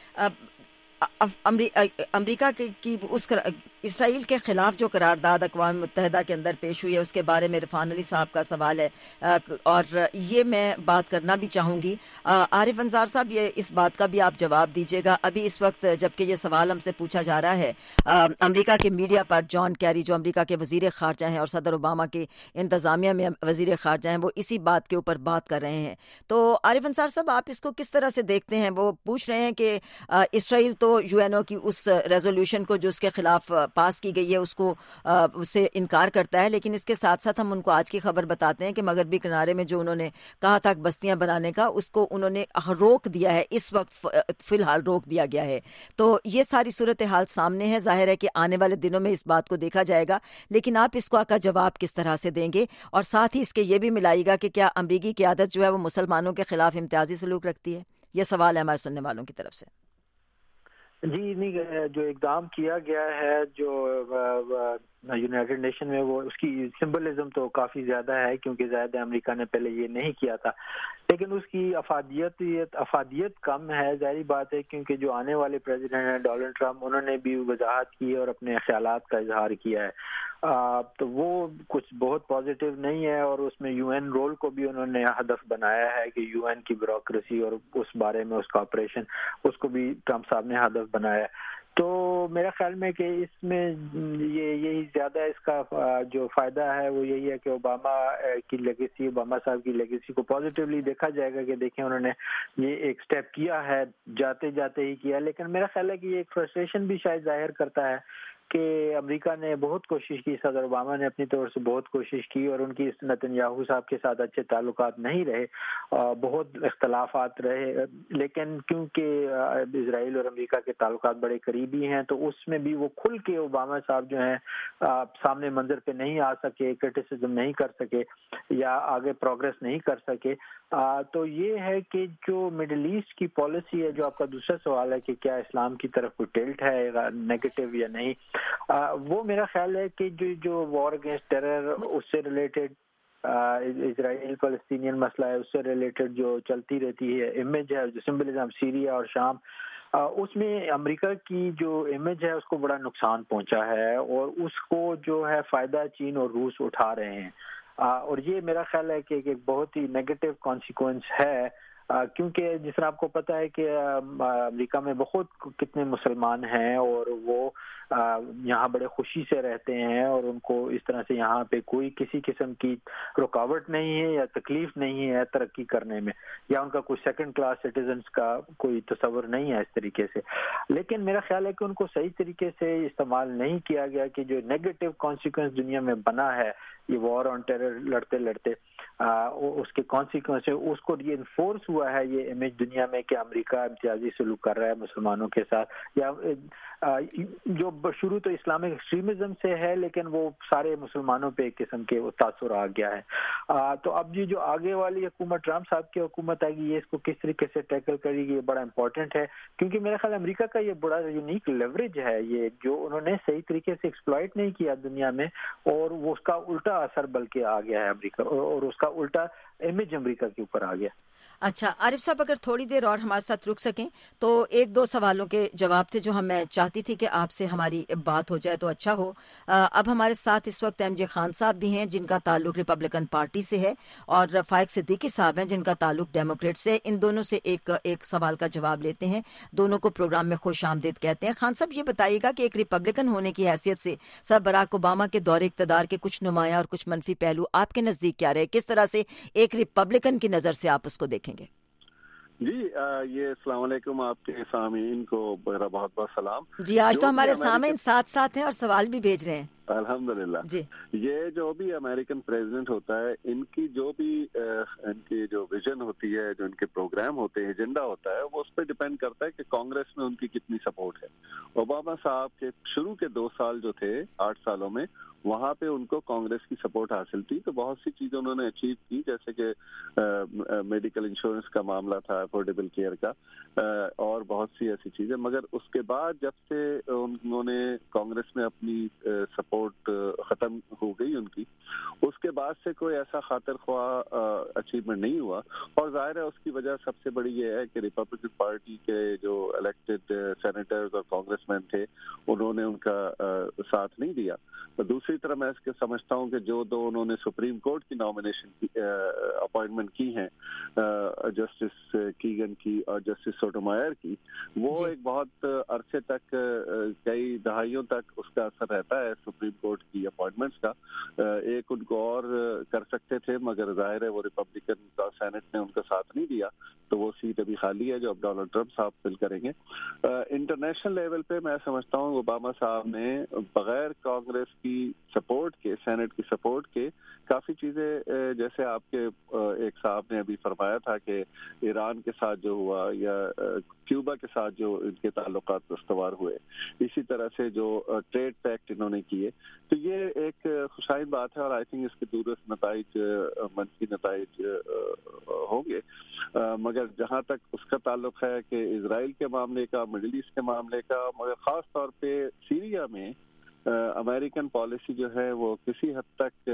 امریکہ کی اس اسرائیل کے خلاف جو قرارداد اقوام متحدہ کے اندر پیش ہوئی ہے اس کے بارے میں عرفان علی صاحب کا سوال ہے, اور یہ میں بات کرنا بھی چاہوں گی. عارف انصار صاحب, یہ اس بات کا بھی آپ جواب دیجیے گا. ابھی اس وقت جبکہ یہ سوال ہم سے پوچھا جا رہا ہے, امریکہ کے میڈیا پر جان کیری جو امریکہ کے وزیر خارجہ ہیں اور صدر اوباما کی انتظامیہ میں وزیر خارجہ ہیں, وہ اسی بات کے اوپر بات کر رہے ہیں. تو عارف انصار صاحب, آپ اس کو کس طرح سے دیکھتے ہیں؟ وہ پوچھ رہے ہیں کہ اسرائیل تو یو این او کی اس ریزولوشن کو جو اس کے خلاف پاس کی گئی ہے اس سے انکار کرتا ہے, لیکن اس کے ساتھ ساتھ ہم ان کو آج کی خبر بتاتے ہیں کہ مغربی کنارے میں جو انہوں نے کہا تھا بستیاں بنانے کا, اس کو انہوں نے روک دیا ہے, اس وقت فی الحال روک دیا گیا ہے. تو یہ ساری صورتحال سامنے ہے. ظاہر ہے کہ آنے والے دنوں میں اس بات کو دیکھا جائے گا, لیکن آپ اس کا جواب کس طرح سے دیں گے؟ اور ساتھ ہی اس کے یہ بھی ملائے گا کہ کیا امریکی قیادت جو ہے وہ مسلمانوں کے خلاف امتیازی سلوک رکھتی ہے؟ یہ سوال ہے ہمارے سننے والوں کی طرف سے. جی نہیں, جو اقدام کیا گیا ہے جو یونائیٹڈ نیشن میں, وہ اس کی سمبلزم تو کافی زیادہ ہے, کیونکہ زیادہ امریکہ نے پہلے یہ نہیں کیا تھا, لیکن اس کی افادیت کم ہے. ظاہری بات ہے کیونکہ جو آنے والے پریزیڈنٹ ہیں ڈونلڈ ٹرمپ, انہوں نے بھی وضاحت کی اور اپنے خیالات کا اظہار کیا ہے. تو وہ کچھ بہت پازیٹیو نہیں ہے, اور اس میں یو این رول کو بھی انہوں نے ہدف بنایا ہے کہ یو این کی بیوروکریسی اور اس بارے میں اس کا آپریشن, اس کو بھی ٹرمپ صاحب نے ہدف بنایا ہے. تو میرا خیال میں کہ اس میں یہی زیادہ اس کا جو فائدہ ہے وہ یہی ہے کہ اوباما کی لیگیسی, اوباما صاحب کی لیگیسی کو پازیٹیولی دیکھا جائے گا کہ دیکھیں انہوں نے یہ ایک سٹیپ کیا ہے, جاتے جاتے ہی کیا. لیکن میرا خیال ہے کہ یہ ایک فرسٹریشن بھی شاید ظاہر کرتا ہے کہ امریکہ نے بہت کوشش کی, صدر اوباما نے اپنی طور سے بہت کوشش کی, اور ان کی نتنیاہو صاحب کے ساتھ اچھے تعلقات نہیں رہے, بہت اختلافات رہے, لیکن کیونکہ اسرائیل اور امریکہ کے تعلقات بڑے قریبی ہیں تو اس میں بھی وہ کھل کے اوباما صاحب جو ہیں سامنے منظر پہ نہیں آ سکے, کرٹیسزم نہیں کر سکے یا آگے پروگریس نہیں کر سکے. تو یہ ہے کہ جو مڈل ایسٹ کی پالیسی ہے, جو آپ کا دوسرا سوال ہے کہ کیا اسلام کی طرف کوئی ٹلٹ ہے نیگیٹو یا نہیں, وہ میرا خیال ہے کہ جو وار اگینسٹ ٹیرر اس سے ریلیٹڈ اسرائیل فلسطینین مسئلہ ہے, اس سے ریلیٹڈ جو چلتی رہتی ہے امیج ہے, جو سمبلزم سیریا اور شام, اس میں امریکہ کی جو امیج ہے اس کو بڑا نقصان پہنچا ہے, اور اس کو جو ہے فائدہ چین اور روس اٹھا رہے ہیں. اور یہ میرا خیال ہے کہ ایک بہت ہی نیگیٹو کانسیکوینس ہے, کیونکہ جس طرح آپ کو پتہ ہے کہ امریکہ میں بہت کتنے مسلمان ہیں اور وہ یہاں بڑے خوشی سے رہتے ہیں, اور ان کو اس طرح سے یہاں پہ کوئی کسی قسم کی رکاوٹ نہیں ہے یا تکلیف نہیں ہے ترقی کرنے میں, یا ان کا کوئی سیکنڈ کلاس سٹیزنز کا کوئی تصور نہیں ہے اس طریقے سے. لیکن میرا خیال ہے کہ ان کو صحیح طریقے سے استعمال نہیں کیا گیا, کہ جو نیگیٹو کانسیکوینس دنیا میں بنا ہے یہ وار آن ٹیرر لڑتے لڑتے, اس کے کانسیکوینس اس کو ری انفورس ہوا ہے یہ امیج دنیا میں کہ امریکہ امتیازی سلوک کر رہا ہے مسلمانوں کے ساتھ, یا جو شروع تو اسلامک ایکسٹریمزم سے ہے لیکن وہ سارے مسلمانوں پہ ایک قسم کے وہ تاثر آ گیا ہے. تو اب جو آگے والی حکومت ٹرمپ صاحب کی حکومت آئے گی, یہ اس کو کس طریقے سے ٹیکل کرے گی, یہ بڑا امپورٹنٹ ہے, کیونکہ میرا خیال امریکہ کا یہ بڑا یونیک لیوریج ہے یہ, جو انہوں نے صحیح طریقے سے ایکسپلائٹ نہیں کیا دنیا میں, اور وہ اس کا الٹا اثر بلکہ آ گیا ہے امریکہ, اور اس کا الٹا امیج امریکہ کے اوپر آ گیا. اچھا عارف صاحب, اگر تھوڑی دیر اور ہمارے ساتھ رک سکیں تو ایک دو سوالوں کے جواب تھے جو میں چاہتی تھی کہ آپ سے ہماری بات ہو جائے تو اچھا ہو. اب ہمارے ساتھ اس وقت ایم جے خان صاحب بھی ہیں جن کا تعلق ریپبلکن پارٹی سے ہے, اور فائق صدیقی صاحب ہیں جن کا تعلق ڈیموکریٹ سے. ان دونوں سے ایک سوال کا جواب لیتے ہیں, دونوں کو پروگرام میں خوش آمدید کہتے ہیں. خان صاحب, یہ بتائیے گا کہ ایک ریپبلکن ہونے کی حیثیت سے صدر براک اوباما کے دور اقتدار کے کچھ نمایاں اور کچھ منفی پہلو آپ کے نزدیک کیا رہے, کس طرح سے ایک ریپبلکن کی نظر سے آپ اس کو دیکھیں گے؟ جی یہ السلام علیکم، آپ کے سامعین کو میرا بہت بہت سلام. جی آج تو ہمارے سامعین ساتھ ساتھ ہیں اور سوال بھی بھیج رہے ہیں. الحمدللہ. جی یہ جو بھی امریکن پریزیڈنٹ ہوتا ہے، ان کی جو ویژن ہوتی ہے، جو ان کے پروگرام ہوتے ہیں، ایجنڈا ہوتا ہے، وہ اس پہ ڈیپینڈ کرتا ہے کہ کانگریس میں ان کی کتنی سپورٹ ہے. اوباما صاحب کے شروع کے 2 سال جو تھے 8 سالوں میں، وہاں پہ ان کو کانگریس کی سپورٹ حاصل تھی، تو بہت سی چیزیں انہوں نے اچیو کی، جیسے کہ میڈیکل انشورنس کا معاملہ تھا، افورڈیبل کیئر کا، اور بہت سی ایسی چیزیں. مگر اس کے بعد جب سے انہوں نے کانگریس میں اپنی سپورٹ ختم ہو گئی ان کی، اس کے بعد سے کوئی ایسا خاطر خواہ اچیومنٹ نہیں ہوا. اور ظاہر ہے اس کی وجہ سب سے بڑی یہ ہے کہ ریپبلکن پارٹی کے جو الیکٹڈ سینیٹرز اور کانگریس مین تھے، انہوں نے ان کا ساتھ نہیں دیا. دوسری طرح میں اس کے سمجھتا ہوں کہ جو 2 انہوں نے سپریم کورٹ کی نامینیشن کی اپوائنٹمنٹ کی ہیں، جسٹس کیگن کی اور جسٹس سوٹومائر کی، وہ ایک بہت عرصے تک، کئی دہائیوں تک اس کا اثر رہتا ہے سپریم کورٹ کی اپوائنٹمنٹس کا. ایک ان کو اور کر سکتے تھے، مگر ظاہر ہے وہ ریپبلکن کا سینٹ نے ان کا ساتھ نہیں دیا، تو وہ سیٹ ابھی خالی ہے جو اب ڈونلڈ ٹرمپ صاحب فل کریں گے. انٹرنیشنل لیول پہ میں سمجھتا ہوں اوباما صاحب نے بغیر کانگریس کی سپورٹ کے، سینٹ کی سپورٹ کے، کافی چیزیں، جیسے آپ کے ایک صاحب نے ابھی فرمایا تھا کہ ایران کے ساتھ جو ہوا یا کیوبا کے ساتھ جو ان کے تعلقات استوار ہوئے، اسی طرح سے جو ٹریڈ پیکٹ انہوں نے کیے، تو یہ ایک خوشائن بات ہے. اور آئی تھنک اس کے دورست نتائج، منفی نتائج ہوں گے. مگر جہاں تک اس کا تعلق ہے کہ اسرائیل کے معاملے کا، مڈل ایسٹ کے معاملے کا، مگر خاص طور پہ سیریا میں امریکن پالیسی جو ہے وہ کسی حد تک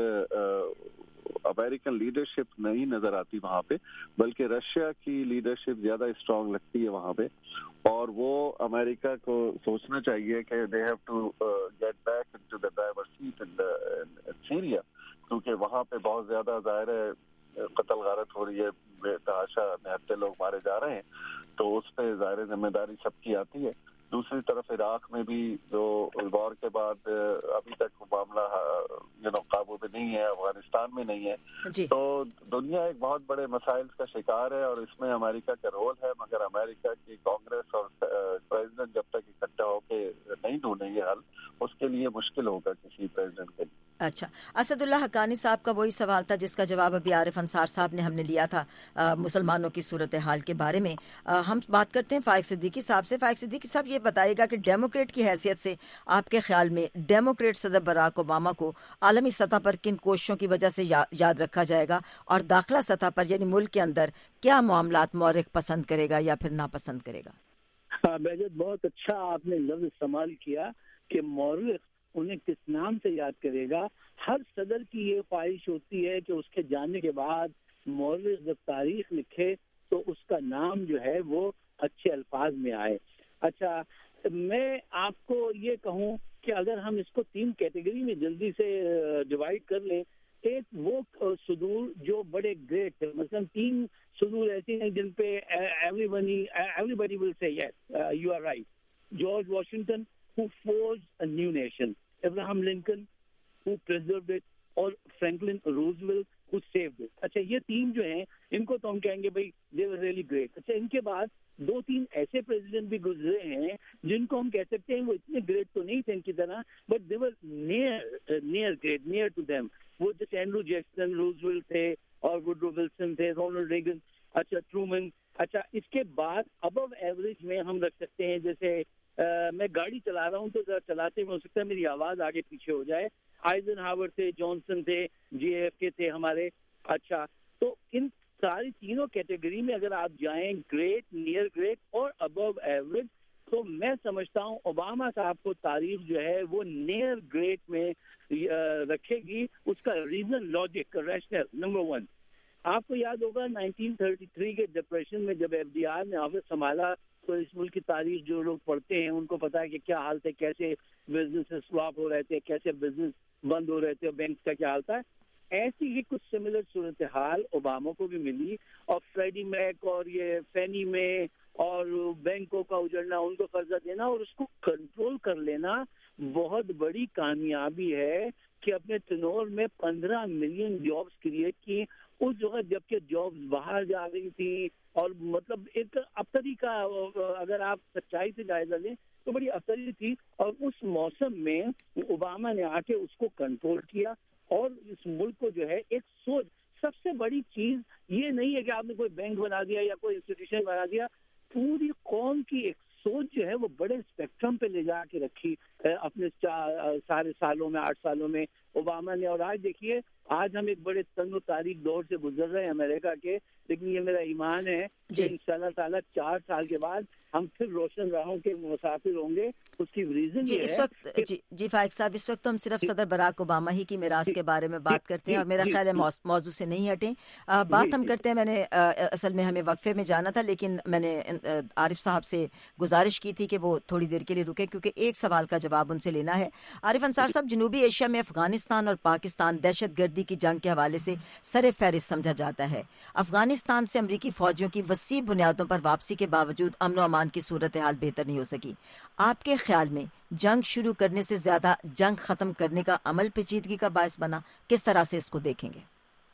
امریکن لیڈرشپ نہیں نظر آتی وہاں پہ، بلکہ رشیا کی لیڈرشپ زیادہ اسٹرانگ لگتی ہے وہاں پہ. اور وہ امریکہ کو سوچنا چاہیے کہ they have to get back into the driver seat in Syria, کیونکہ وہاں پہ بہت زیادہ ظاہر ہے قتل غارت ہو رہی ہے، بے تحاشا نہتے لوگ مارے جا رہے ہیں، تو اس پہ ظاہر ذمہ داری سب کی آتی ہے. دوسری طرف عراق میں بھی جو وار کے بعد ابھی تک معاملہ قابو پہ نہیں ہے، افغانستان میں نہیں ہے، تو دنیا ایک بہت بڑے مسائل کا شکار ہے، اور اس میں امریکہ کا رول ہے. مگر امریکہ کی کانگریس اور پریزیڈنٹ جب تک اکٹھا ہو کے نہیں ڈھونڈیں گے حل، اس کے لیے مشکل ہوگا کسی پریزیڈنٹ کے لیے. اچھا، اسد اللہ حقانی صاحب کا وہی سوال تھا جس کا جواب ابھی عارف انصار صاحب نے ہم نے لیا تھا مسلمانوں کی صورتحال کے بارے میں. ہم بات کرتے ہیں فائق صدیقی صاحب سے. فائق صدیقی صاحب یہ بتائے گا کہ ڈیموکریٹ کی حیثیت سے آپ کے خیال میں ڈیموکریٹ صدر براک اوباما کو عالمی سطح پر کن کوششوں کی وجہ سے یاد رکھا جائے گا، اور داخلہ سطح پر یعنی ملک کے اندر کیا معاملات مورخ پسند کرے گا یا پھر ناپسند کرے گا؟ بہجت بہت اچھا آپ نے لفظ استعمال کیا کہ مورخ انہیں کس نام سے یاد کرے گا. ہر صدر کی یہ خواہش ہوتی ہے کہ اس کے جانے کے بعد مورخ جب تاریخ لکھے تو اس کا نام جو ہے وہ اچھے الفاظ میں آئے. اچھا، میں آپ کو یہ کہوں کہ اگر ہم اس کو 3 کیٹیگری میں جلدی سے ڈیوائڈ کر لیں. ایک وہ صدور جو بڑے گریٹ ہے، مثلا 3 صدور ایسے ہیں جن پہ everybody will say yes, you are right. George Washington who forged a new nation, Abraham Lincoln who preserved it, اور Franklin Roosevelt who saved it. اچھا، یہ 3 جو ہیں ان کو تو ہم کہیں گے بھائی they were really great. اچھا، ان کے بعد 2-3 ایسے پریزیڈنٹ بھی گزرے ہیں جن کو ہم کہہ سکتے ہیں وہ اتنے گریٹ تو نہیں تھے ان کی طرح، but they were near great, near to them. وہ جیسے اینڈرو جیکسن، روزویلٹ تھے، اور ووڈرو ولسن تھے، رونلڈ ریگن، اچھا ٹرومن. اچھا، اس کے بعد ابو ایوریج میں ہم رکھ سکتے ہیں، جیسے میں گاڑی چلا رہا ہوں تو ذرا چلاتے میں ہو سکتا ہے میری آواز آگے پیچھے ہو جائے. آئزن ہاور تھے، جانسن تھے، جے ایف کے تھے ہمارے. اچھا، تو ان ساری تینوں کیٹیگری میں اگر آپ جائیں گریٹ، نیئر گریٹ اور ابو ایوریج، تو میں سمجھتا ہوں اوباما صاحب کو تاریخ جو ہے وہ نیئر گریٹ میں رکھے گی. اس کا ریزن، لاجک، ریشنل. نمبر 1، آپ کو یاد ہوگا 1933 کے ڈپریشن میں جب ایف ڈی آر نے آفس سنبھالا تو اس ملک کی تاریخ جو لوگ پڑھتے ہیں ان کو پتا ہے کہ کیا حال تھے، کیسے بزنس سواپ ہو رہے تھے، کیسے بزنس بند ہو رہے تھے، بینک کا کیا حال تھا. ایسی ہی کچھ سملر صورتحال اوباما کو بھی ملی، اور فریڈی میک اور یہ فینی میں اور بینکوں کا اجڑنا، ان کو قرضہ دینا اور اس کو کنٹرول کر لینا بہت بڑی کامیابی ہے کہ اپنے تنور میں 15 ملین جابس کریٹ کی اس جگہ جبکہ جابس باہر جا رہی تھی اور مطلب ایک ابتری کا اگر آپ سچائی سے جائزہ لیں تو بڑی ابتری تھی، اور اس موسم میں اوباما نے آ کے اس کو کنٹرول کیا اور اس ملک کو جو ہے ایک سوچ، سب سے بڑی چیز یہ نہیں ہے کہ آپ نے کوئی بینک بنا دیا یا کوئی انسٹیٹیوشن بنا دیا، پوری قوم کی ایک سوچ جو ہے وہ بڑے اسپیکٹرم پہ لے جا کے رکھی اپنے سارے سالوں میں 8 سالوں میں اوباما نے. اور آج دیکھیے آج ہم ایک بڑے تنگ و تاریخ دور سے گزر رہے ہیں امریکہ کے، لیکن یہ میرا ایمان ہے کہ انشاءاللہ تعالیٰ 4 سال کے بعد ہم پھر روشن راہوں کے مسافر ہوں گے. اس کی ریزن اس وقت جی فائق صاحب، اس وقت ہم صرف صدر براک اوباما ہی کی میراث کے بارے میں بات کرتے ہیں اور میرا خیال ہے موضوع سے نہیں ہٹیں. بات ہم کرتے ہیں، میں نے اصل میں ہمیں وقفے میں جانا تھا، لیکن میں نے عارف صاحب سے گزارش کی تھی کہ وہ تھوڑی دیر کے لیے رکے کیونکہ ایک سوال کا جواب ان سے لینا ہے. عارف انصار صاحب، جنوبی ایشیا میں افغانستان اور پاکستان دہشت گردی کی جنگ کے حوالے سے سر فہرست سمجھا جاتا ہے. افغانستان سے امریکی فوجیوں کی وسیع بنیادوں پر واپسی کے باوجود امن و امان کی صورتحال بہتر نہیں ہو سکی. آپ کے خیال میں جنگ شروع کرنے سے زیادہ جنگ ختم کرنے کا عمل پیچیدگی کا باعث بنا؟ کس طرح سے اس کو دیکھیں گے؟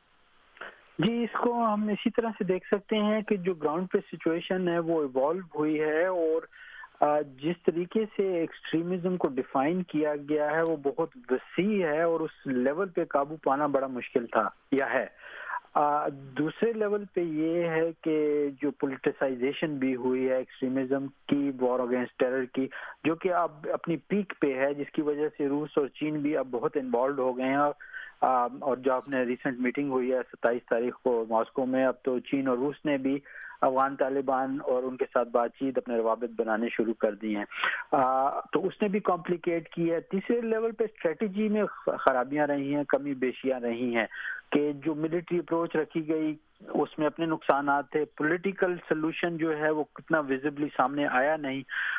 جی، اس کو ہم اسی طرح سے دیکھ سکتے ہیں کہ جو گراؤنڈ پہ سچویشن ہے وہ ایوالو ہوئی ہے، اور جس طریقے سے ایکسٹریمزم کو ڈیفائن کیا گیا ہے وہ بہت وسیع ہے، اور اس لیول پہ قابو پانا بڑا مشکل تھا یا ہے. دوسرے لیول پہ یہ ہے کہ جو پولیٹیسائزیشن بھی ہوئی ہے ایکسٹریمزم کی، وار اگینسٹ ٹیرر کی، جو کہ اب اپنی پیک پہ ہے، جس کی وجہ سے روس اور چین بھی اب بہت انوالوڈ ہو گئے ہیں. اور جو آپ نے ریسنٹ میٹنگ ہوئی ہے 27 تاریخ کو ماسکو میں، اب تو چین اور روس نے بھی افغان طالبان اور ان کے ساتھ بات چیت اپنے روابط بنانے شروع کر دی ہیں، تو اس نے بھی کمپلیکیٹ کی ہے. تیسرے لیول پہ اسٹریٹجی میں خرابیاں رہی ہیں، کمی بیشیاں رہی ہیں کہ جو ملٹری اپروچ رکھی گئی اس میں اپنے نقصانات تھے. پولیٹیکل سلوشن جو ہے وہ کتنا ویزبلی سامنے آیا نہیں،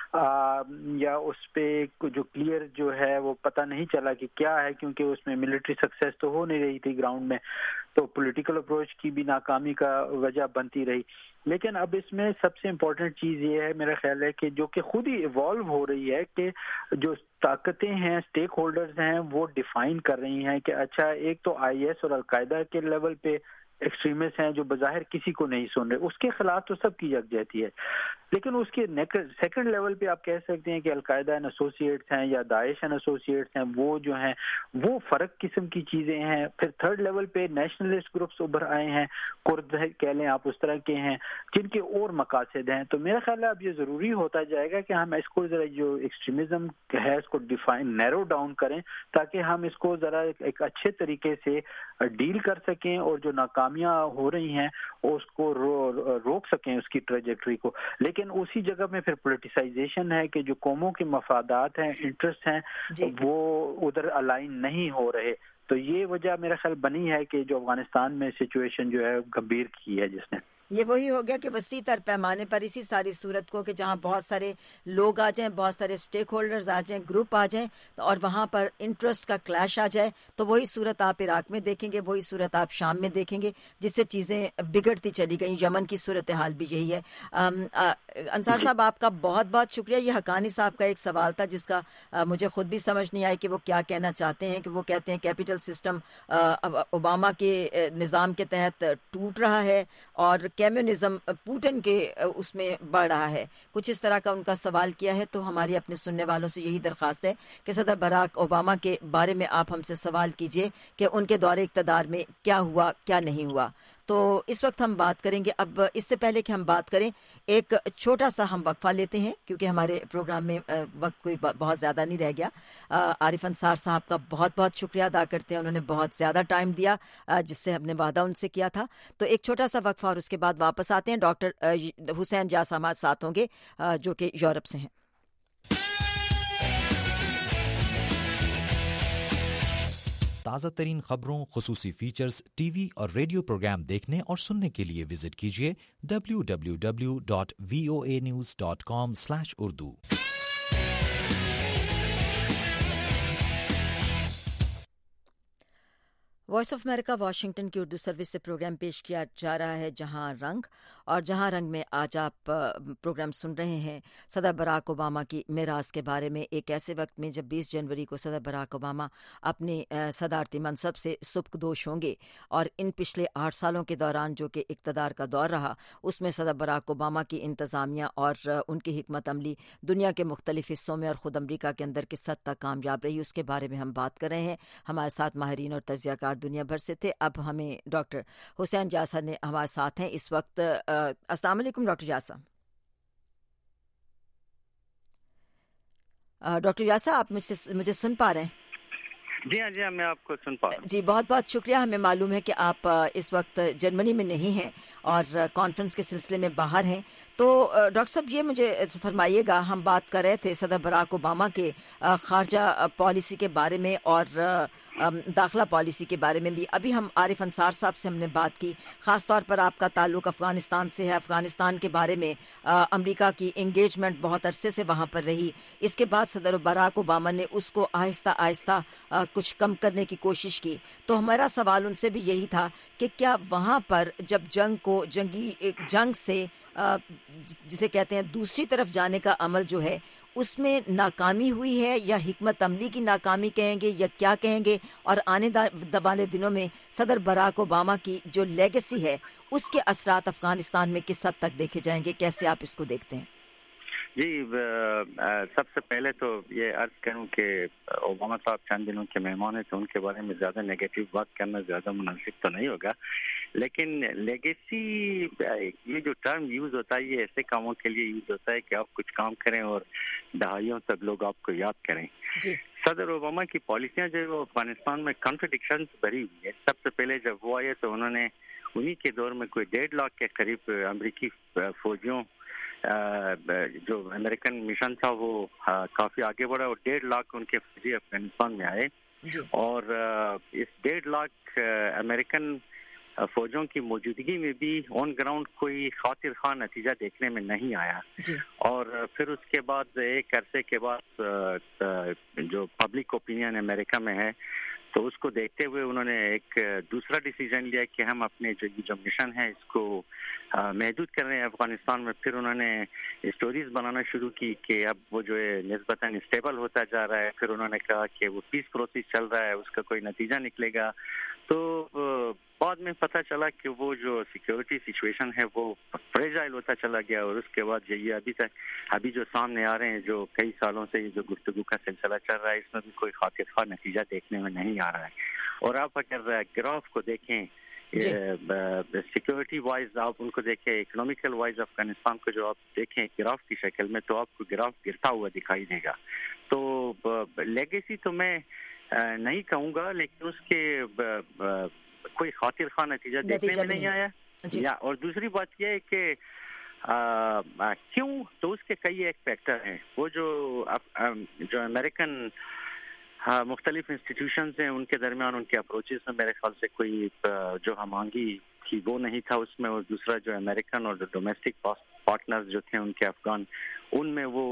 یا اس پہ جو کلیئر جو ہے وہ پتہ نہیں چلا کہ کیا ہے، کیونکہ اس میں ملٹری سکسیس تو ہو نہیں رہی تھی گراؤنڈ میں، تو پولیٹیکل اپروچ کی بھی ناکامی کا وجہ بنتی رہی. لیکن اب اس میں سب سے امپورٹنٹ چیز یہ ہے میرا خیال ہے کہ جو کہ خود ہی ایوالو ہو رہی ہے کہ جو طاقتیں ہیں، اسٹیک ہولڈرز ہیں، وہ ڈیفائن کر رہی ہیں کہ اچھا ایک تو آئی ایس اور القاعدہ کے لیول پہ ایکسٹریمسٹ ہیں جو بظاہر کسی کو نہیں سن رہے، اس کے خلاف تو سب کی یکجہتی ہے، لیکن اس کے سیکنڈ لیول پہ آپ کہہ سکتے ہیں کہ القاعدہ اینڈ ایسوسیٹس ہیں یا داعش اینڈ ایسوسیٹس ہیں، وہ جو ہیں وہ فرق قسم کی چیزیں ہیں. پھر تھرڈ لیول پہ نیشنلسٹ گروپس ابھر آئے ہیں، کرد کہہ لیں آپ، اس طرح کے ہیں جن کے اور مقاصد ہیں. تو میرا خیال ہے اب یہ ضروری ہوتا جائے گا کہ ہم اس کو ذرا جو ایکسٹریمزم ہے اس کو ڈیفائن نیرو ڈاؤن کریں تاکہ ہم اس کو ذرا ایک اچھے طریقے سے ڈیل کر سکیں اور جو ناکامیاں ہو رہی ہیں اس کو روک سکیں اس کی ٹریجیکٹری کو. لیکن اسی جگہ میں پھر پولیٹیسائزیشن ہے کہ جو قوموں کے مفادات ہیں، انٹرسٹ ہیں، وہ ادھر الائن نہیں ہو رہے. تو یہ وجہ میرا خیال بنی ہے کہ جو افغانستان میں سچویشن جو ہے گمبھیر کی ہے جس نے. یہ وہی ہو گیا کہ وسیع تر پیمانے پر اسی ساری صورت کو کہ جہاں بہت سارے لوگ آ جائیں، بہت سارے اسٹیک ہولڈرز آ جائیں، گروپ آ جائیں اور وہاں پر انٹرسٹ کا کلیش آ جائے، تو وہی صورت آپ عراق میں دیکھیں گے، وہی صورت آپ شام میں دیکھیں گے، جس سے چیزیں بگڑتی چلی گئیں. یمن کی صورتحال بھی یہی ہے. انصار صاحب، آپ کا بہت بہت شکریہ. یہ حقانی صاحب کا ایک سوال تھا جس کا مجھے خود بھی سمجھ نہیں آئی کہ وہ کیا کہنا چاہتے ہیں، کہ وہ کہتے ہیں کیپٹل سسٹم اوباما کے نظام کے تحت ٹوٹ رہا ہے اور کمیونزم پوٹن کے اس میں بڑھ رہا ہے. کچھ اس طرح کا ان کا سوال کیا ہے. تو ہماری اپنے سننے والوں سے یہی درخواست ہے کہ صدر براک اوباما کے بارے میں آپ ہم سے سوال کیجئے کہ ان کے دور اقتدار میں کیا ہوا، کیا نہیں ہوا. تو اس وقت ہم بات کریں گے. اب اس سے پہلے کہ ہم بات کریں، ایک چھوٹا سا ہم وقفہ لیتے ہیں کیونکہ ہمارے پروگرام میں وقت کوئی بہت زیادہ نہیں رہ گیا. عارف انصار صاحب کا بہت بہت شکریہ ادا کرتے ہیں، انہوں نے بہت زیادہ ٹائم دیا جس سے ہم نے وعدہ ان سے کیا تھا. تو ایک چھوٹا سا وقفہ اور اس کے بعد واپس آتے ہیں. ڈاکٹر حسین جاس ہمارے ساتھ ہوں گے جو کہ یورپ سے ہیں. تازہ ترین خبروں، خصوصی فیچرز، ٹی وی اور ریڈیو پروگرام دیکھنے اور سننے کے لیے وزٹ کیجیے www.voanews.com/urdu. Voice of America Washington की उर्दू सर्विस से प्रोग्राम पेश किया जा रहा है जहां रंग, और जहां रंग में आज आप प्रोग्राम सुन रहे हैं सदर बराक ओबामा की मिरास के बारे में, एक ऐसे वक्त में जब 20 जनवरी को सदर बराक ओबामा अपने सदारती मनसब से सुब्कदोश होंगे, और इन पिछले 8 सालों के दौरान जो कि इक़्तिदार का दौर रहा, उसमें सदर बराक ओबामा की इंतज़ामिया और उनकी हिकमत अमली दुनिया के मुख्तलिफ हिस्सों में और ख़ुद अमरीका के अंदर किस हद तक कामयाब रही, उसके बारे में हम बात कर रहे हैं। हमारे साथ माहिरीन और तज्ज़ियाकार दुनिया भर से थे। अब हमें डॉक्टर हुसैन जासा ने हमारे साथ हैं इस वक्त। अस्सलाम वालेकुम डॉक्टर जासा। डॉक्टर जासा, आप मुझे सुन पा रहे हैं? जी हाँ, मैं आपको सुन पा रहा हूँ। जी, बहुत बहुत शुक्रिया। हमें मालूम है कि आप इस वक्त जर्मनी में नहीं हैं और कॉन्फ्रेंस के सिलसिले में बाहर हैं। तो डॉक्टर साहब, ये मुझे फरमाइएगा, हम बात कर रहे थे सदर बराक ओबामा के खारजा पॉलिसी के बारे में और दाखिला पॉलिसी के बारे में भी। अभी हम आरिफ अंसार साहब से हमने बात की, ख़ास तौर पर आपका ताल्लुक़ अफ़गानिस्तान से है। अफ़गानिस्तान के बारे में अमेरिका की इंगेजमेंट बहुत अरसे से वहाँ पर रही। इसके बाद सदर बराक ओबामा ने उसको आहिस्ता आहिस्ता कुछ कम करने की कोशिश की। तो हमारा सवाल उनसे भी यही था कि क्या वहाँ पर जब जंग से जिसे कहते हैं दूसरी तरफ जाने का अमल जो है, उसमें नाकामी हुई है, या हिकमत अमली की नाकामी कहेंगे, या क्या कहेंगे? और आने वाले दिनों में सदर बराक ओबामा की जो लेगेसी है, उसके असरात अफगानिस्तान में किस हद तक देखे जाएंगे? कैसे आप इसको देखते हैं? जी, सबसे पहले तो ये अर्ज करूं कि ओबामा साहब चंद दिनों के मेहमान हैं, तो उनके बारे में ज़्यादा नेगेटिव बात करना ज़्यादा मुनासिब तो नहीं होगा। लेकिन लेगेसी, ये जो टर्म यूज़ होता है, ये ऐसे कामों के लिए यूज़ होता है कि आप कुछ काम करें और दहाइयों तक लोग आपको याद करें। सदर ओबामा की पॉलिसियाँ जो है वो अफगानिस्तान में कॉन्ट्रडिक्शंस भरी हुई है। सबसे पहले जब वो आए तो उन्होंने उन्हीं के दौर में कोई 1.5 लाख के करीब अमरीकी फौजियों, जो अमेरिकन मिशन था वो काफ़ी आगे बढ़ा और 1.5 लाख उनके फौजी अफगानिस्तान में आए। और इस 1.5 लाख अमेरिकन फौजों की मौजूदगी में भी ऑन ग्राउंड कोई खातिर खा नतीजा देखने में नहीं आया। और फिर उसके बाद एक अरसे के बाद जो पब्लिक ओपिनियन अमेरिका में है, तो उसको देखते हुए उन्होंने एक दूसरा डिसीजन लिया कि हम अपने जो मिशन है इसको महदूद कर रहे हैं अफगानिस्तान में। फिर उन्होंने स्टोरीज बनाना शुरू की कि अब वो जो है निस्बतन स्टेबल होता जा रहा है। फिर उन्होंने कहा कि वो पीस प्रोसेस चल रहा है, उसका कोई नतीजा निकलेगा। तो बाद में पता चला कि वो जो सिक्योरिटी सिचुएशन है वो फ्रेजाइल होता चला गया। और उसके बाद ये अभी जो सामने आ रहे हैं, जो कई सालों से ये जो गुफ्तगू का सिलसिला चल रहा है, इसमें भी कोई खातिर खा नतीजा देखने में नहीं आ रहा है। और आप अगर ग्राफ को देखें, सिक्योरिटी वाइज आप उनको देखें, इकोनॉमिकल वाइज अफगानिस्तान को जो आप देखें ग्राफ की शक्ल में, तो आपको ग्राफ गिरता हुआ दिखाई देगा। तो लेगेसी तो मैं नहीं कहूँगा, लेकिन उसके कोई खातिर खा नतीजा देखने में नहीं आया। या और दूसरी बात यह है कि क्यों, तो उसके कई एक फैक्टर हैं। वो जो अमेरिकन मुख्तलिफ इंस्टीट्यूशंस हैं, उनके दरमियान उनके अप्रोचेस में मेरे ख्याल से कोई जो हमांगी थी वो नहीं था उसमें। और दूसरा जो अमेरिकन और डोमेस्टिक पार्टनर्स जो थे उनके अफगान, उनमें वो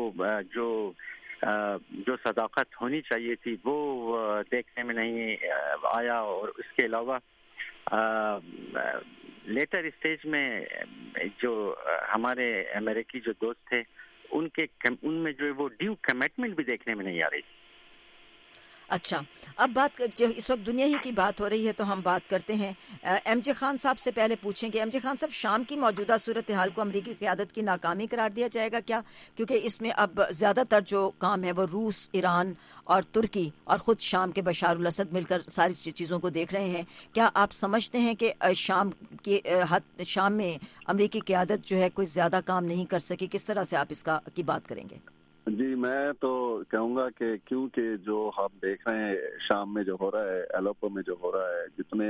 जो सदाकत होनी चाहिए थी वो देखने में नहीं आया। और उसके अलावा लेटर स्टेज में जो हमारे अमेरिकी जो दोस्त थे, उनमें जो है वो ड्यू कमिटमेंट भी देखने में नहीं आ रही थी। अच्छा, अब बात जो इस वक्त दुनिया ही की बात हो रही है, तो हम बात करते हैं एमजे खान साहब से। पहले पूछेंगे एमजे खान साहब, शाम की मौजूदा सूरत हाल को अमरीकी क़यादत की नाकामी करार दिया जाएगा क्या? क्योंकि इसमें अब ज़्यादातर जो काम है वो रूस, ईरान और तुर्की और ख़ुद शाम के बशार उल असद मिलकर सारी चीज़ों को देख रहे हैं। क्या आप समझते हैं कि शाम में अमरीकी क़यादत जो है कोई ज़्यादा काम नहीं कर सकी? किस तरह से आप इसका की बात करेंगे? जी, मैं तो कहूँगा कि क्योंकि जो हम देख रहे हैं शाम में जो हो रहा है, अलेप्पो में जो हो रहा है, जितने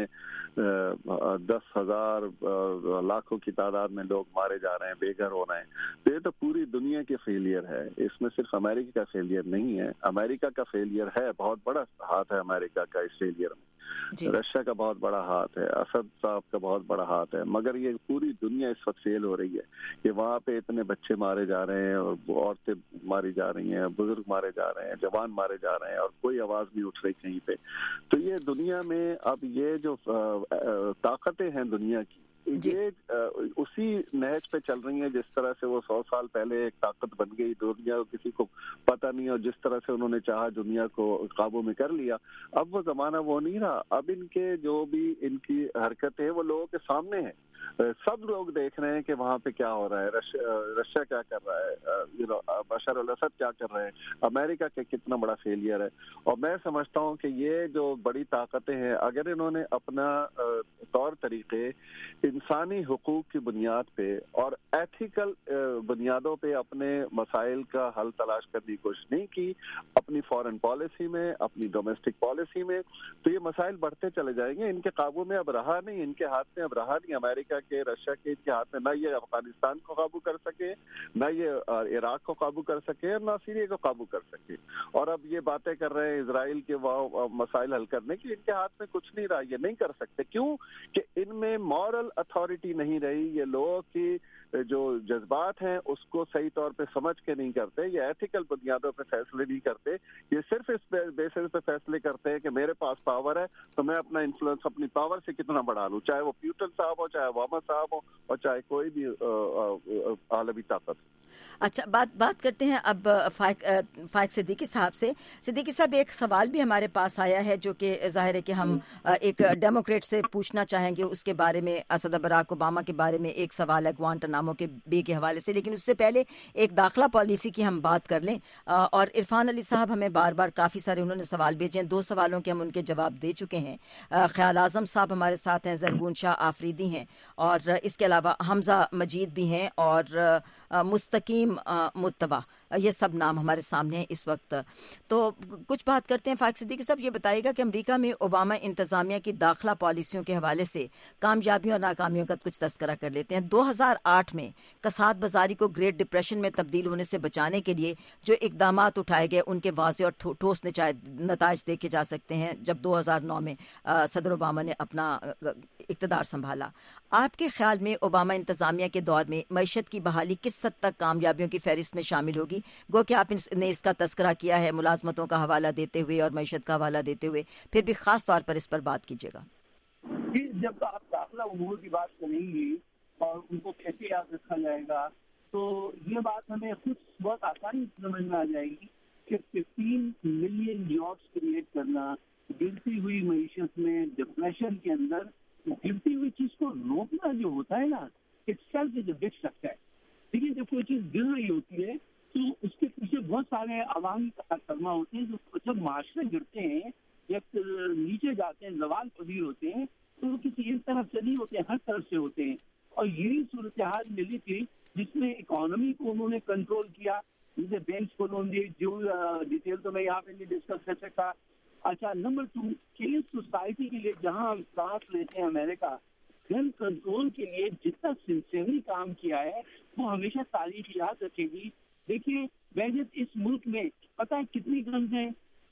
10,000 लाखों की तादाद में लोग मारे जा रहे हैं, बेघर हो रहे हैं, तो ये तो पूरी दुनिया की फेलियर है। इसमें सिर्फ अमेरिका का फेलियर नहीं है, अमेरिका का फेलियर है, बहुत बड़ा हाथ है अमेरिका का इस फेलियर में। रशिया का बहुत बड़ा हाथ है, असद साहब का बहुत बड़ा हाथ है, मगर ये पूरी दुनिया इस वक्त फेल हो रही है कि वहाँ पे इतने बच्चे मारे जा रहे हैं और औरतें मारी जा रही हैं, बुजुर्ग मारे जा रहे हैं, जवान मारे जा रहे हैं और कोई आवाज नहीं उठ रही कहीं पे। तो ये दुनिया में अब ये जो ताकतें हैं दुनिया की, ये उसी नहज पे चल रही हैं जिस तरह से वो 100 साल पहले एक ताकत बन गई, दुनिया को किसी को पता नहीं, और जिस तरह से उन्होंने चाहा दुनिया को काबू में कर लिया। अब वो जमाना वो नहीं रहा। अब इनके जो भी इनकी हरकतें हैं वो लोगों के सामने है, सब लोग देख रहे हैं कि वहाँ पे क्या हो रहा है, रशिया क्या कर रहा है, बशर अल असद क्या कर रहे हैं, अमेरिका के कितना बड़ा फेलियर है। और मैं समझता हूँ कि ये जो बड़ी ताकतें हैं, अगर इन्होंने अपना तौर तरीके इंसानी हुकूक की बुनियाद पे और एथिकल बुनियादों पे अपने मसाइल का हल तलाश करने की कोशिश नहीं की, अपनी फॉरेन पॉलिसी में, अपनी डोमेस्टिक पॉलिसी में, तो ये मसाइल बढ़ते चले जाएंगे। इनके काबू में अब रहा नहीं, इनके हाथ में अब रहा नहीं, अमेरिका के, रशिया के इनके हाथ में, ना ये अफगानिस्तान को काबू कर सके, ना ये इराक को काबू कर सके, और ना सीरिया को काबू कर सके। और अब ये बातें कर रहे हैं इजराइल के मसाइल हल करने की, इनके हाथ में कुछ नहीं रहा, ये नहीं कर सकते। क्यों? कि इनमें मॉरल अथॉरिटी नहीं रही, ये लोगों की जो जज्बात हैं उसको सही तौर पे समझ के नहीं करते, ये एथिकल बुनियादों पे फैसले नहीं करते, ये सिर्फ इस बेसिस पे फैसले करते हैं कि मेरे पास पावर है तो मैं अपना इन्फ्लुएंस अपनी पावर से कितना बढ़ा लूं, चाहे वो प्यूटन साहब हो, चाहे ओबामा साहब हो, और चाहे कोई भी आलमी ताकत। अच्छा, बात करते हैं अब फाइक सिद्दीकी साहब से। सिद्दीकी साहब, एक सवाल भी हमारे पास आया है जो कि जाहिर है कि हम एक डेमोक्रेट से पूछना चाहेंगे उसके बारे में, सदर बराक ओबामा के बारे में एक सवाल है ग्वांटानामो के बे के हवाले से, लेकिन उससे पहले एक दाखिला पॉलिसी की हम बात कर लें। और इरफान अली साहब हमें बार बार काफ़ी सारे उन्होंने सवाल भेजे हैं, 2 सवालों के हम उनके जवाब दे चुके हैं। ख्याल आजम साहब हमारे साथ हैं, जरगून शाह आफरीदी हैं, और इसके अलावा हमजा मजीद भी हैं, और मुस्तकीम मुत्तबा, ये सब नाम हमारे सामने हैं इस वक्त। तो कुछ बात करते हैं। फाइक सिद्दीकी साहब, ये बताइएगा कि अमेरिका में ओबामा इंतजामिया की दाखिला पॉलिसियों के हवाले से कामयाबियों और नाकामियों का कुछ तस्करा कर लेते हैं। 2008 में कसाद बाजारी को ग्रेट डिप्रेशन में तब्दील होने से बचाने के लिए जो इकदामात उठाए गए, उनके वाज़ेह और ठोस नताइज देखे जा सकते हैं जब 2009 में सदर ओबामा ने अपना इक़्तिदार संभाला। आपके ख्याल में ओबामा इंतजामिया के दौर में मईशत की बहाली किस हद तक कामयाबियों की फहरिस्त में शामिल होगी? गो कि आपने इसका तस्करा किया है मुलाजमतों का हवाला देते हुए और मईशत का हवाला देते हुए, फिर भी खास तौर पर इस पर बात कीजिएगा। जब आप दाखिला उमूर की बात करेंगी और उनको कैसे याद रखा जाएगा, तो ये बात हमें खुद बहुत आसानी से समझ में आ जाएगी कि 15 मिलियन जॉब्स क्रिएट करना, गिरती हुई मईशत में, डिप्रेशन के अंदर गिरती हुई चीज को रोकना जो होता है ना, itself is a big success. लेकिन जब कोई चीज गिर रही होती है तो उसके पीछे बहुत सारे अवामी कारकर्मा होते हैं, जो जब माशरे गिरते हैं या नीचे जाते हैं, जवाल पजीर होते हैं, तो वो किसी एक तरफ से नहीं होते, हर तरफ से होते हैं। और यही सूरत हाल मिली थी जिसमें इकोनॉमी को उन्होंने कंट्रोल किया, जैसे बैंक को लोन दिए, जो डिटेल तो मैं यहाँ पे नहीं डिस्कस कर सकता। अच्छा, नंबर 2 कि इस सोसाइटी के लिए जहाँ सांस लेते हैं अमेरिका, गन कंट्रोल के लिए जितना सिंसियरली काम किया है वो हमेशा तारीख याद रखेगी। देखिए वैसे इस मुल्क में पता है कितनी गन्स हैं?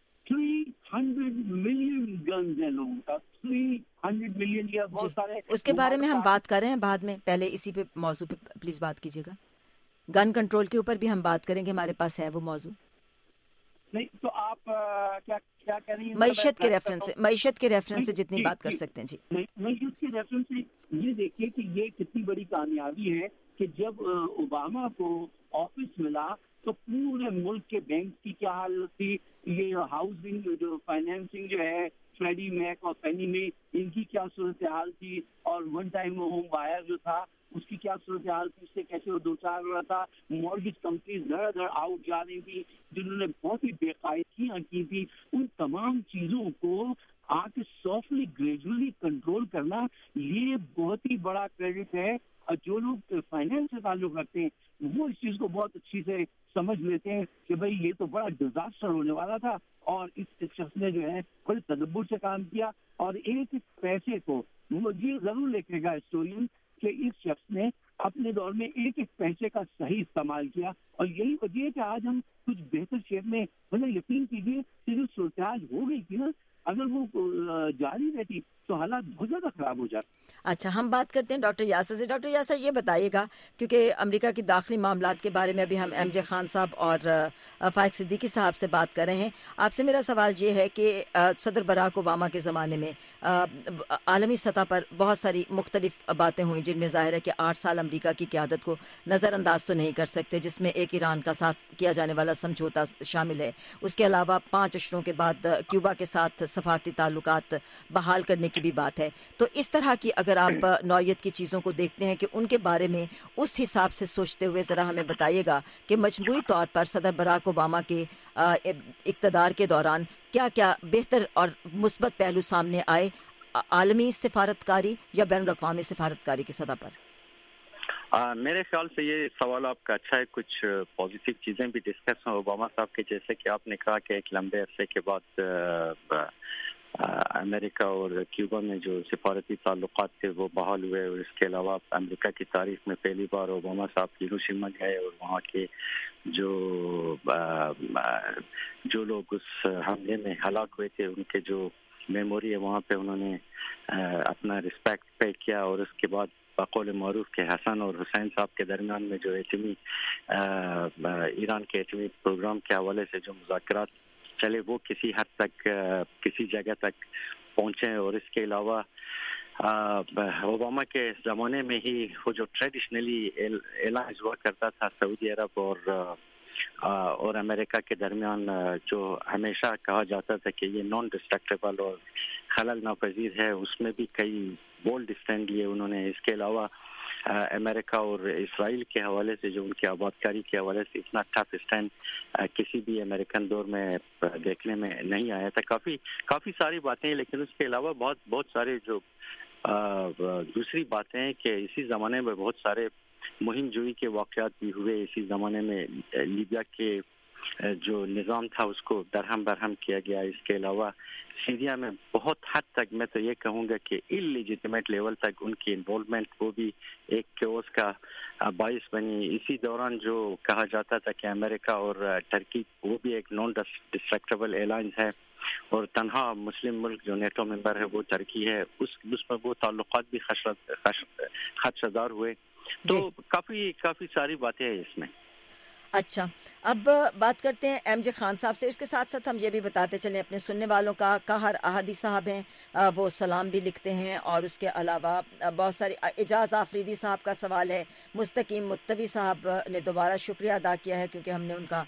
300 मिलियन गन्स हैं लोगों का, 300 मिलियन या बहुत सारे। उसके बारे में हम बात कर रहे हैं बाद में, पहले इसी पे मौजू पे प्लीज बात कीजिएगा। गन कंट्रोल के ऊपर भी हम बात करेंगे, हमारे पास है वो मौजू। नहीं तो आप क्या कह रही हैं? मईशत के रेफरेंस से जितनी बात कर सकते हैं। जी, मईशत के रेफरेंस से ये देखिए कि ये कितनी बड़ी कामयाबी है कि जब ओबामा को ऑफिस मिला तो पूरे मुल्क के बैंक की क्या हालत थी, ये हाउसिंग जो फाइनेंसिंग जो है फ्रेडी मैक और पेनी में, इनकी क्या सूरत हाल थी, और वन टाइम होम बायर जो था उसकी क्या सूरत हाल थी, उससे कैसे वो दो चार हो रहा था। मॉर्गेज कंपनीज धड़ आउट जा रही थी, जिन्होंने बहुत ही बेकायदगियां की थी। उन तमाम चीजों को आके सॉफ्टली ग्रेजुअली कंट्रोल करना, ये बहुत ही बड़ा क्रेडिट है। और जो लोग फाइनेंस से ताल्लुक रखते हैं वो इस चीज को बहुत अच्छी से समझ लेते हैं कि भाई ये तो बड़ा डिजास्टर होने वाला था, और इस शख्स ने जो है बड़े तदब्बुर से काम किया। और एक पैसे को वो ये जरूर लिखेगा हिस्टोरियन कि इस शख्स ने अपने दौर में एक पैसे का सही इस्तेमाल किया, और यही वजह है कि आज हम कुछ बेहतर शेप में, मतलब यकीन कीजिए कि जो सूरत हो गई थी ना अगर वो जारी रहती तो हालात बहुत ज़्यादा ख़राब हो जाते। अच्छा, हम बात करते हैं डॉक्टर यासर से। डॉक्टर यासर, ये बताइएगा, क्योंकि अमेरिका की दाखिली मामलात के बारे में अभी हम एमजे खान साहब और फाइक सिद्दीकी साहब से बात कर रहे हैं। आपसे मेरा सवाल ये है कि सदर बराक ओबामा के ज़माने में आलमी सतह पर बहुत सारी मुख्तलिफ बातें हुई, जिनमें ज़ाहिर है कि 8 साल अमेरिका की क़यादत को नज़रअंदाज तो नहीं कर सकते, जिसमें एक ईरान का साथ किया जाने वाला समझौता शामिल है। उसके अलावा 5 अशरों के बाद क्यूबा के साथ सफारती ताल्लुकात बहाल करने की भी बात है। तो इस तरह की अगर आप नौयत की चीज़ों को देखते हैं कि उनके बारे में उस हिसाब से सोचते हुए ज़रा हमें बताइएगा कि मजमूई तौर पर सदर बराक ओबामा के इक़्तिदार के दौरान क्या क्या बेहतर और मुस्बत पहलू सामने आए आलमी सिफारतकारी या बैनुल-अक़वामी सिफारतकारी की सतह पर। मेरे ख्याल से ये सवाल आपका अच्छा है। कुछ पॉजिटिव चीज़ें भी डिस्कस हैं ओबामा साहब के, जैसे कि आपने कहा कि एक लंबे अरसे के बाद अमेरिका और क्यूबा में जो सिफारती ताल्लुकात थे वो बहाल हुए, और इसके अलावा अमेरिका की तारीख में पहली बार ओबामा साहब हिरोशिमा गए और वहाँ के जो लोग उस हमले में हलाक हुए थे उनके जो मेमोरी है वहाँ पे उन्होंने अपना रिस्पेक्ट पे किया। और उसके बाद बकौल मारूफ के हसन और हुसैन साहब के दरमियान में जो एटमी ईरान के एटमी प्रोग्राम के हवाले से जो मुज़ाकरात चले वो किसी हद तक किसी जगह तक पहुँचे। और इसके अलावा ओबामा के ज़माने में ही वो जो ट्रेडिशनली एलायंस हुआ करता था सऊदी अरब और अमेरिका के दरमियान, जो हमेशा कहा जाता था कि ये नॉन डिस्ट्रक्टेबल और खलल नापजीर है, उसमें भी कई बोल्ड स्टैंड लिए उन्होंने। इसके अलावा अमेरिका और इस्राइल के हवाले से जो उनकी आबादकारी के हवाले से इतना टफ स्टैंड किसी भी अमेरिकन दौर में देखने में नहीं आया था। काफ़ी सारी बातें हैं, लेकिन उसके अलावा बहुत सारे जो दूसरी बातें हैं कि इसी ज़माने में बहुत सारे मुहिम जोई के वाक़यात भी हुए। इसी ज़माने में लीबिया के जो निज़ाम था उसको दरहम बरहम किया गया। इसके अलावा सीरिया में बहुत हद तक मैं तो ये कहूँगा कि इलेजिटिमेट लेवल तक उनकी इन्वॉल्वमेंट वो भी एक केओस का बाइस बनी। इसी दौरान जो कहा जाता था कि अमेरिका और टर्की वो भी एक नॉन डिस्ट्रक्टेबल एलायंस है और तनहा मुस्लिम मुल्क जो नेटो मेंबर है वो टर्की है, उसमें वो ताल्लुकात भी खदशदार हुए। तो काफ़ी सारी बातें हैं इसमें। अच्छा, अब बात करते हैं एमजे खान साहब से। इसके साथ साथ हम ये भी बताते चलें अपने सुनने वालों का कहर अहादी साहब हैं, वो सलाम भी लिखते हैं, और उसके अलावा बहुत सारी एजाज आफरीदी साहब का सवाल है। मुस्तकीम मुत्तवी साहब ने दोबारा शुक्रिया अदा किया है क्योंकि हमने उनका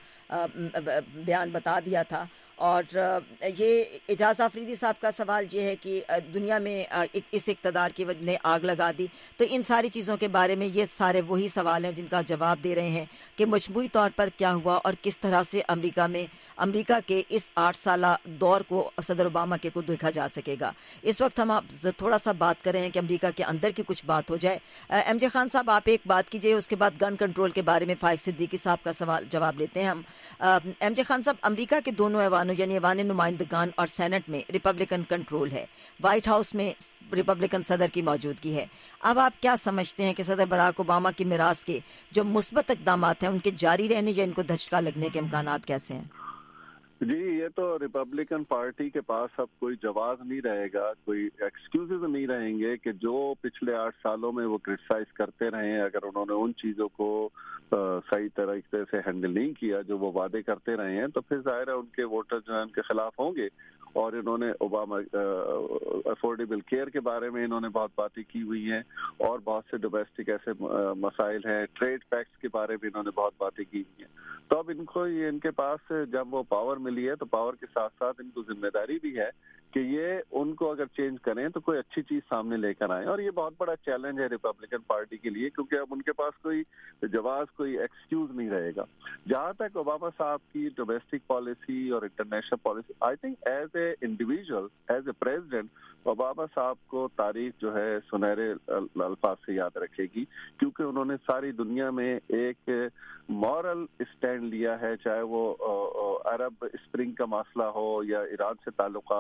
बयान बता दिया था। और ये एजाज आफरीदी साहब का सवाल ये है कि दुनिया में इस इक़्तिदार की वजह ने आग लगा दी। तो इन सारी चीज़ों के बारे में ये सारे वही सवाल हैं जिनका जवाब दे रहे हैं कि मजमूई तौर पर क्या हुआ और किस तरह से अमेरिका के इस 8 साला दौर को सदर ओबामा के को देखा जा सकेगा। इस वक्त हम आप थोड़ा सा बात कर रहे हैं कि अमेरिका के अंदर की कुछ बात हो जाए। एमजे खान साहब, आप एक बात कीजिए, उसके बाद गन कंट्रोल के बारे में फाइक सिद्दीकी साहब का सवाल जवाब लेते हैं हम। एमजे खान साहब, अमेरिका के दोनों ऐवानों यानी ऐवान नुमाइंदगान और सेनेट में रिपब्लिकन कंट्रोल है, व्हाइट हाउस में रिपब्लिकन सदर की मौजूदगी है। अब आप क्या समझते हैं कि सदर बराक ओबामा की मिरास के जो मुस्बत इक़दाम हैं उनके जारी रहने या इनको धचका लगने के इम्कानात कैसे हैं? जी, ये तो रिपब्लिकन पार्टी के पास अब कोई जवाब नहीं रहेगा, कोई एक्सक्यूजेज नहीं रहेंगे कि जो पिछले 8 सालों में वो क्रिटिसाइज करते रहे, अगर उन्होंने उन चीज़ों को सही तरीके से हैंडल नहीं किया जो वो वादे करते रहे हैं, तो फिर जाहिर है उनके वोटर जो है उनके खिलाफ होंगे। और इन्होंने ओबामा अफोर्डेबल केयर के बारे में इन्होंने बहुत बातें की हुई हैं, और बहुत से डोमेस्टिक ऐसे मसाइल हैं, ट्रेड पैक्ट्स के बारे में इन्होंने बहुत बातें की हुई हैं। तो अब इनके पास जब वो पावर मिली है तो पावर के साथ साथ इनको जिम्मेदारी भी है कि ये उनको अगर चेंज करें तो कोई अच्छी चीज सामने लेकर आए। और ये बहुत बड़ा चैलेंज है रिपब्लिकन पार्टी के लिए, क्योंकि अब उनके पास कोई जवाब, कोई एक्सक्यूज नहीं रहेगा। जहां तक ओबामा साहब की डोमेस्टिक पॉलिसी और international policy, I think as a individual, as a president, Obama साहब को तारीख जो है सुनहरे अल्फाज से याद रखेगी, क्योंकि उन्होंने सारी दुनिया में एक मॉरल स्टैंड लिया है, चाहे वो अरब स्प्रिंग का मसला हो या ईरान से ताल्लुकात हो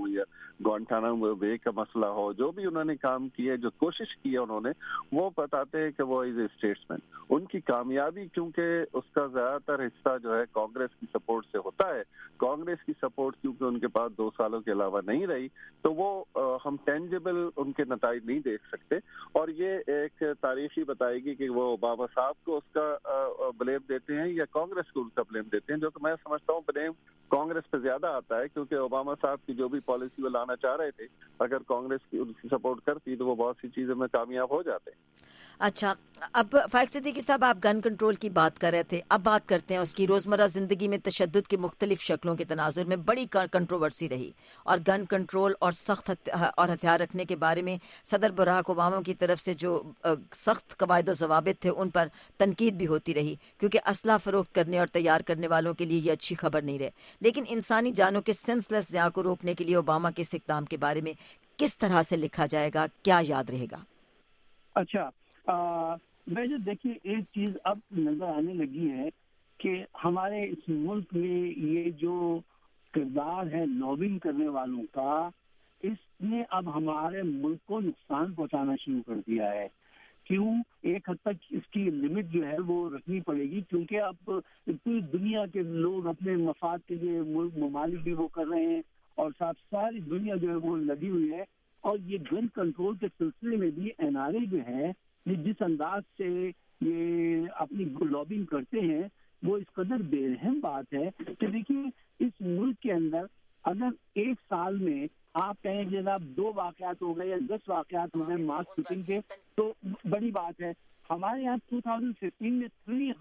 या ग्वांटानामो बे का मसला हो, जो भी उन्होंने काम किए, जो कोशिश की है उन्होंने, वो बताते हैं कि वो इज ए स्टेट्समैन। उनकी कामयाबी क्योंकि उसका ज़्यादातर हिस्सा जो है कांग्रेस की सपोर्ट से होता है, कांग्रेस की सपोर्ट क्योंकि उनके पास 2 सालों के अलावा नहीं रही, तो वो हम टेंजिबल उनके नताइज नहीं देख सकते। और ये एक तारीख ही बताएगी कि वो ओबामा साहब को उसका ब्लेम देते हैं या कांग्रेस को उनका ब्लेम देते हैं, जो कि मैं समझता हूँ ब्लेम कांग्रेस पे ज्यादा आता है, क्योंकि ओबामा साहब की जो भी पॉलिसी वो लाना चाह रहे थे, अगर कांग्रेस की उनकी सपोर्ट करती तो वो बहुत सी चीजों में कामयाब हो जाते। अच्छा, अब फाइक सिद्दीकी साहब, आप गन कंट्रोल की बात कर रहे थे, अब बात करते हैं उसकी। रोज़मर्रा ज़िंदगी में तशद्दुद की मुख्तलिफ शक्लों के तनाजुर में बड़ी कंट्रोवर्सी रही, और गन कंट्रोल और सख्त और हथियार रखने के बारे में सदर बराक ओबामा की तरफ से जो सख्त कवायद ज़वाबित थे उन पर तनकीद भी होती रही, क्योंकि असला फ़रोख्त करने और तैयार करने वालों के लिए ये अच्छी खबर नहीं रहे। लेकिन इंसानी जानों के सेंसलेस ज़िया को रोकने के लिए ओबामा के इस इक़दाम के बारे में किस तरह से लिखा जाएगा, क्या याद रहेगा? अच्छा, वैसे देखिए, एक चीज अब नजर आने लगी है कि हमारे इस मुल्क में ये जो किरदार है लॉबिंग करने वालों का, इसने अब हमारे मुल्क को नुकसान पहुंचाना शुरू कर दिया है। क्यों? एक हद तक इसकी लिमिट जो है वो रखनी पड़ेगी, क्योंकि अब पूरी दुनिया के लोग अपने मफाद के लिए मुल्क ममालिक भी वो कर रहे हैं, और साथ सारी दुनिया जो है वो लगी हुई है। और ये गन कंट्रोल के सिलसिले में भी NRA जो है, ये जिस अंदाज से ये अपनी लॉबिंग करते हैं, वो इस कदर बेरहम बात है कि देखिए, इस मुल्क के अंदर अगर एक साल में आप कहें जनाब 2 वाक़यात हो गए या 10 वाक़यात हो गए मास शूटिंग के, तो बड़ी बात है। हमारे यहाँ 2015 में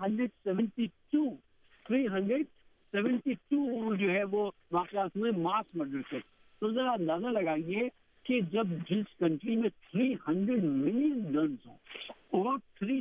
372 जो है वो वाक़यात हुए मास मर्डर के। तो जरा अंदाजा लगाइए कि जब जिस कंट्री में 300 मिलियन गन्स हो और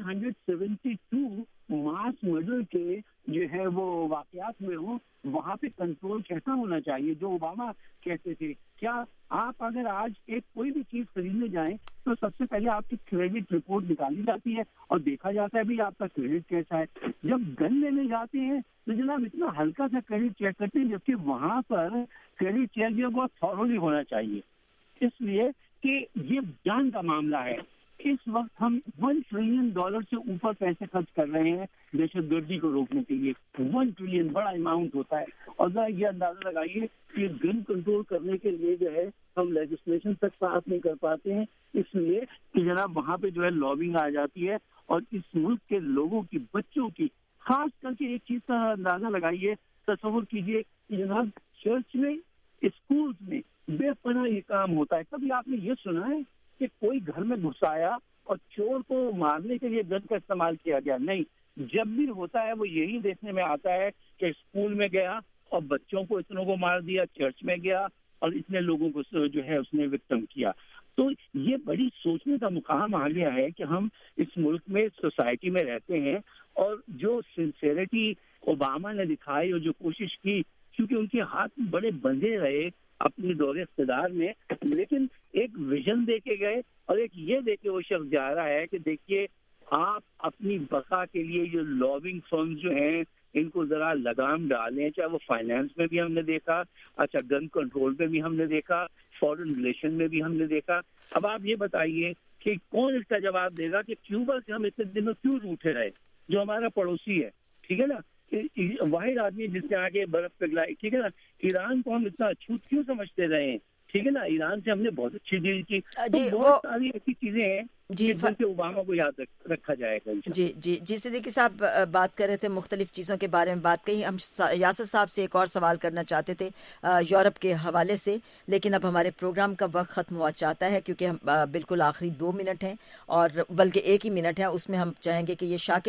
372 मास मर्डर के जो है वो वाक़यात में हो, वहाँ पे कंट्रोल कैसा होना चाहिए, जो ओबामा कहते थे। क्या आप अगर आज एक कोई भी चीज़ खरीदने जाएं तो सबसे पहले आपकी क्रेडिट रिपोर्ट निकाली जाती है और देखा जाता है भी आपका क्रेडिट कैसा है। जब गन लेने जाते हैं तो जनाब इतना हल्का सा क्रेडिट चेक करते हैं, जबकि वहाँ पर क्रेडिट चेक जो बहुत थॉरोली होना चाहिए, इसलिए कि ये जान का मामला है। इस वक्त हम $1 ट्रिलियन से ऊपर पैसे खर्च कर रहे हैं दहशतगर्दी को रोकने के लिए। 1 ट्रिलियन बड़ा अमाउंट होता है, और जरा ये अंदाजा लगाइए कि गन कंट्रोल करने के लिए जो है हम लेजिस्लेशन तक पास नहीं कर पाते हैं, इसलिए कि जनाब वहाँ पे जो है लॉबिंग आ जाती है। और इस मुल्क के लोगों की, बच्चों की, खास करके एक चीज का अंदाजा लगाइए, तस्वुर कीजिए कि जनाब चर्च में, स्कूल्स में बेपनाह ये काम होता है। कभी आपने ये सुना है कि कोई घर में घुस आया और चोर को मारने के लिए गन का इस्तेमाल किया गया? नहीं, जब भी होता है वो यही देखने में आता है कि स्कूल में गया और बच्चों को इतनों को मार दिया, चर्च में गया और इतने लोगों को जो है उसने विक्टिम किया। तो ये बड़ी सोचने का मुकाम आ गया है कि हम इस मुल्क में, सोसाइटी में रहते हैं, और जो सिंसेरिटी ओबामा ने दिखाई और जो कोशिश की, क्योंकि उनके हाथ में बड़े बंधे रहे अपनी दौरे इख्तिदार में, लेकिन एक विजन दे के गए और एक ये दे के वो शख्स जा रहा है कि देखिए, आप अपनी बका के लिए जो लॉबिंग फर्म जो हैं इनको ज़रा लगाम डालें। चाहे वो फाइनेंस में भी हमने देखा, अच्छा गन कंट्रोल में भी हमने देखा, फॉरेन रिलेशन में भी हमने देखा। अब आप ये बताइए कि कौन इसका जवाब देगा कि क्यूबा से हम इतने दिनों क्यों रूठे रहे, जो हमारा पड़ोसी है, ठीक है ना, वाहिद आदमी जिसके आगे बर्फ पिघलाई, ठीक है ना। ईरान को हम इतना अछूत क्यों समझते रहे हैं, ठीक है ना। ईरान से हमने बहुत अच्छी डील की। तो बहुत सारी ऐसी चीजें हैं जिनसे ओबामा को याद रखा जाएगा। जी सिद्दीकी साहब बात कर रहे थे, मुख्तलिफ चीज़ों के बारे में बात कही। हम यासर साहब से एक और सवाल करना चाहते थे यूरोप के हवाले से, लेकिन अब हमारे प्रोग्राम का वक्त ख़त्म हुआ चाहता है, क्योंकि हम बिल्कुल आखिरी 2 मिनट हैं, और बल्कि 1 ही मिनट है, उसमें हम चाहेंगे कि ये शाकिर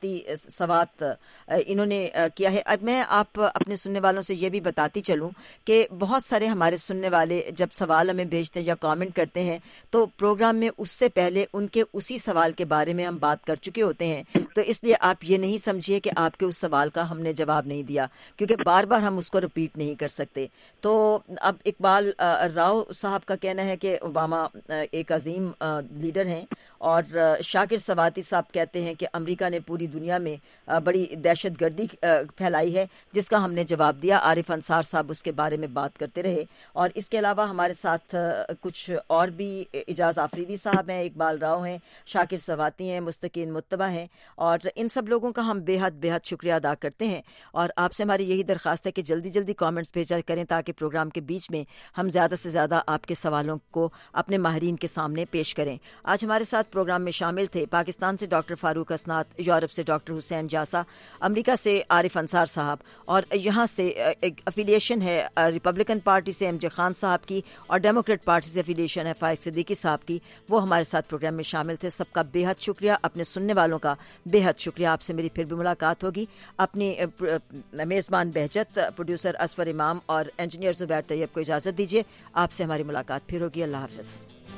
सवात इन्होंने किया है। अब मैं आप अपने सुनने वालों से ये भी बताती चलूँ कि बहुत सारे हमारे सुनने वाले जब सवाल हमें भेजते हैं या कमेंट करते हैं, तो प्रोग्राम में उससे पहले پہلے ان کے اسی سوال کے بارے میں ہم بات کر چکے ہوتے ہیں، تو اس لیے آپ یہ نہیں سمجھیے کہ آپ کے اس سوال کا ہم نے جواب نہیں دیا، کیونکہ بار بار ہم اس کو رپیٹ نہیں کر سکتے۔ تو اب اقبال راؤ صاحب کا کہنا ہے کہ اوباما ایک عظیم لیڈر ہیں، اور شاکر سواتی صاحب کہتے ہیں کہ امریکہ نے پوری دنیا میں بڑی دہشت گردی پھیلائی ہے، جس کا ہم نے جواب دیا۔ عارف انصار صاحب اس کے بارے میں بات کرتے رہے، اور اس کے علاوہ ہمارے ساتھ کچھ اور بھی اعجاز آفریدی صاحب ہیں، اقبال راؤ ہیں، شاکر سواتی ہیں، مستقین متبع ہیں، اور ان سب لوگوں کا ہم بے حد شکریہ ادا کرتے ہیں۔ اور آپ سے ہماری یہی درخواست ہے کہ جلدی جلدی کامنٹس بھیجا کریں، تاکہ پروگرام کے بیچ میں ہم زیادہ سے زیادہ آپ کے سوالوں کو اپنے ماہرین کے سامنے پیش کریں۔ آج ہمارے ساتھ پروگرام میں شامل تھے پاکستان سے ڈاکٹر فاروق اسناد، یورپ سے ڈاکٹر حسین جاسا، امریکہ سے عارف انصار صاحب، اور یہاں سے ایک افیلیشن ہے ریپبلکن پارٹی سے ایم جے خان صاحب کی، اور ڈیموکریٹ پارٹی سے افیلیشن ہے فائق صدیقی صاحب کی، وہ ہمارے ساتھ پروگرام میں شامل تھے۔ سب کا بے حد شکریہ، اپنے سننے والوں کا بے حد شکریہ۔ آپ سے میری پھر بھی ملاقات ہوگی۔ اپنی میزبان بہجت، پروڈیوسر اسفر امام اور انجینئر زبیر طیب کو اجازت دیجیے۔ آپ سے ہماری ملاقات پھر ہوگی۔ اللہ حافظ۔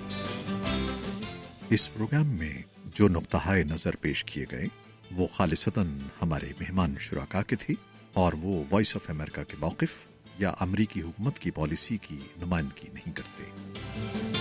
اس پروگرام میں جو نقطۂ نظر پیش کیے گئے وہ خالصتاً ہمارے مہمان شرکاء کے تھے، اور وہ وائس آف امریکہ کے موقف یا امریکی حکومت کی پالیسی کی نمائندگی نہیں کرتے۔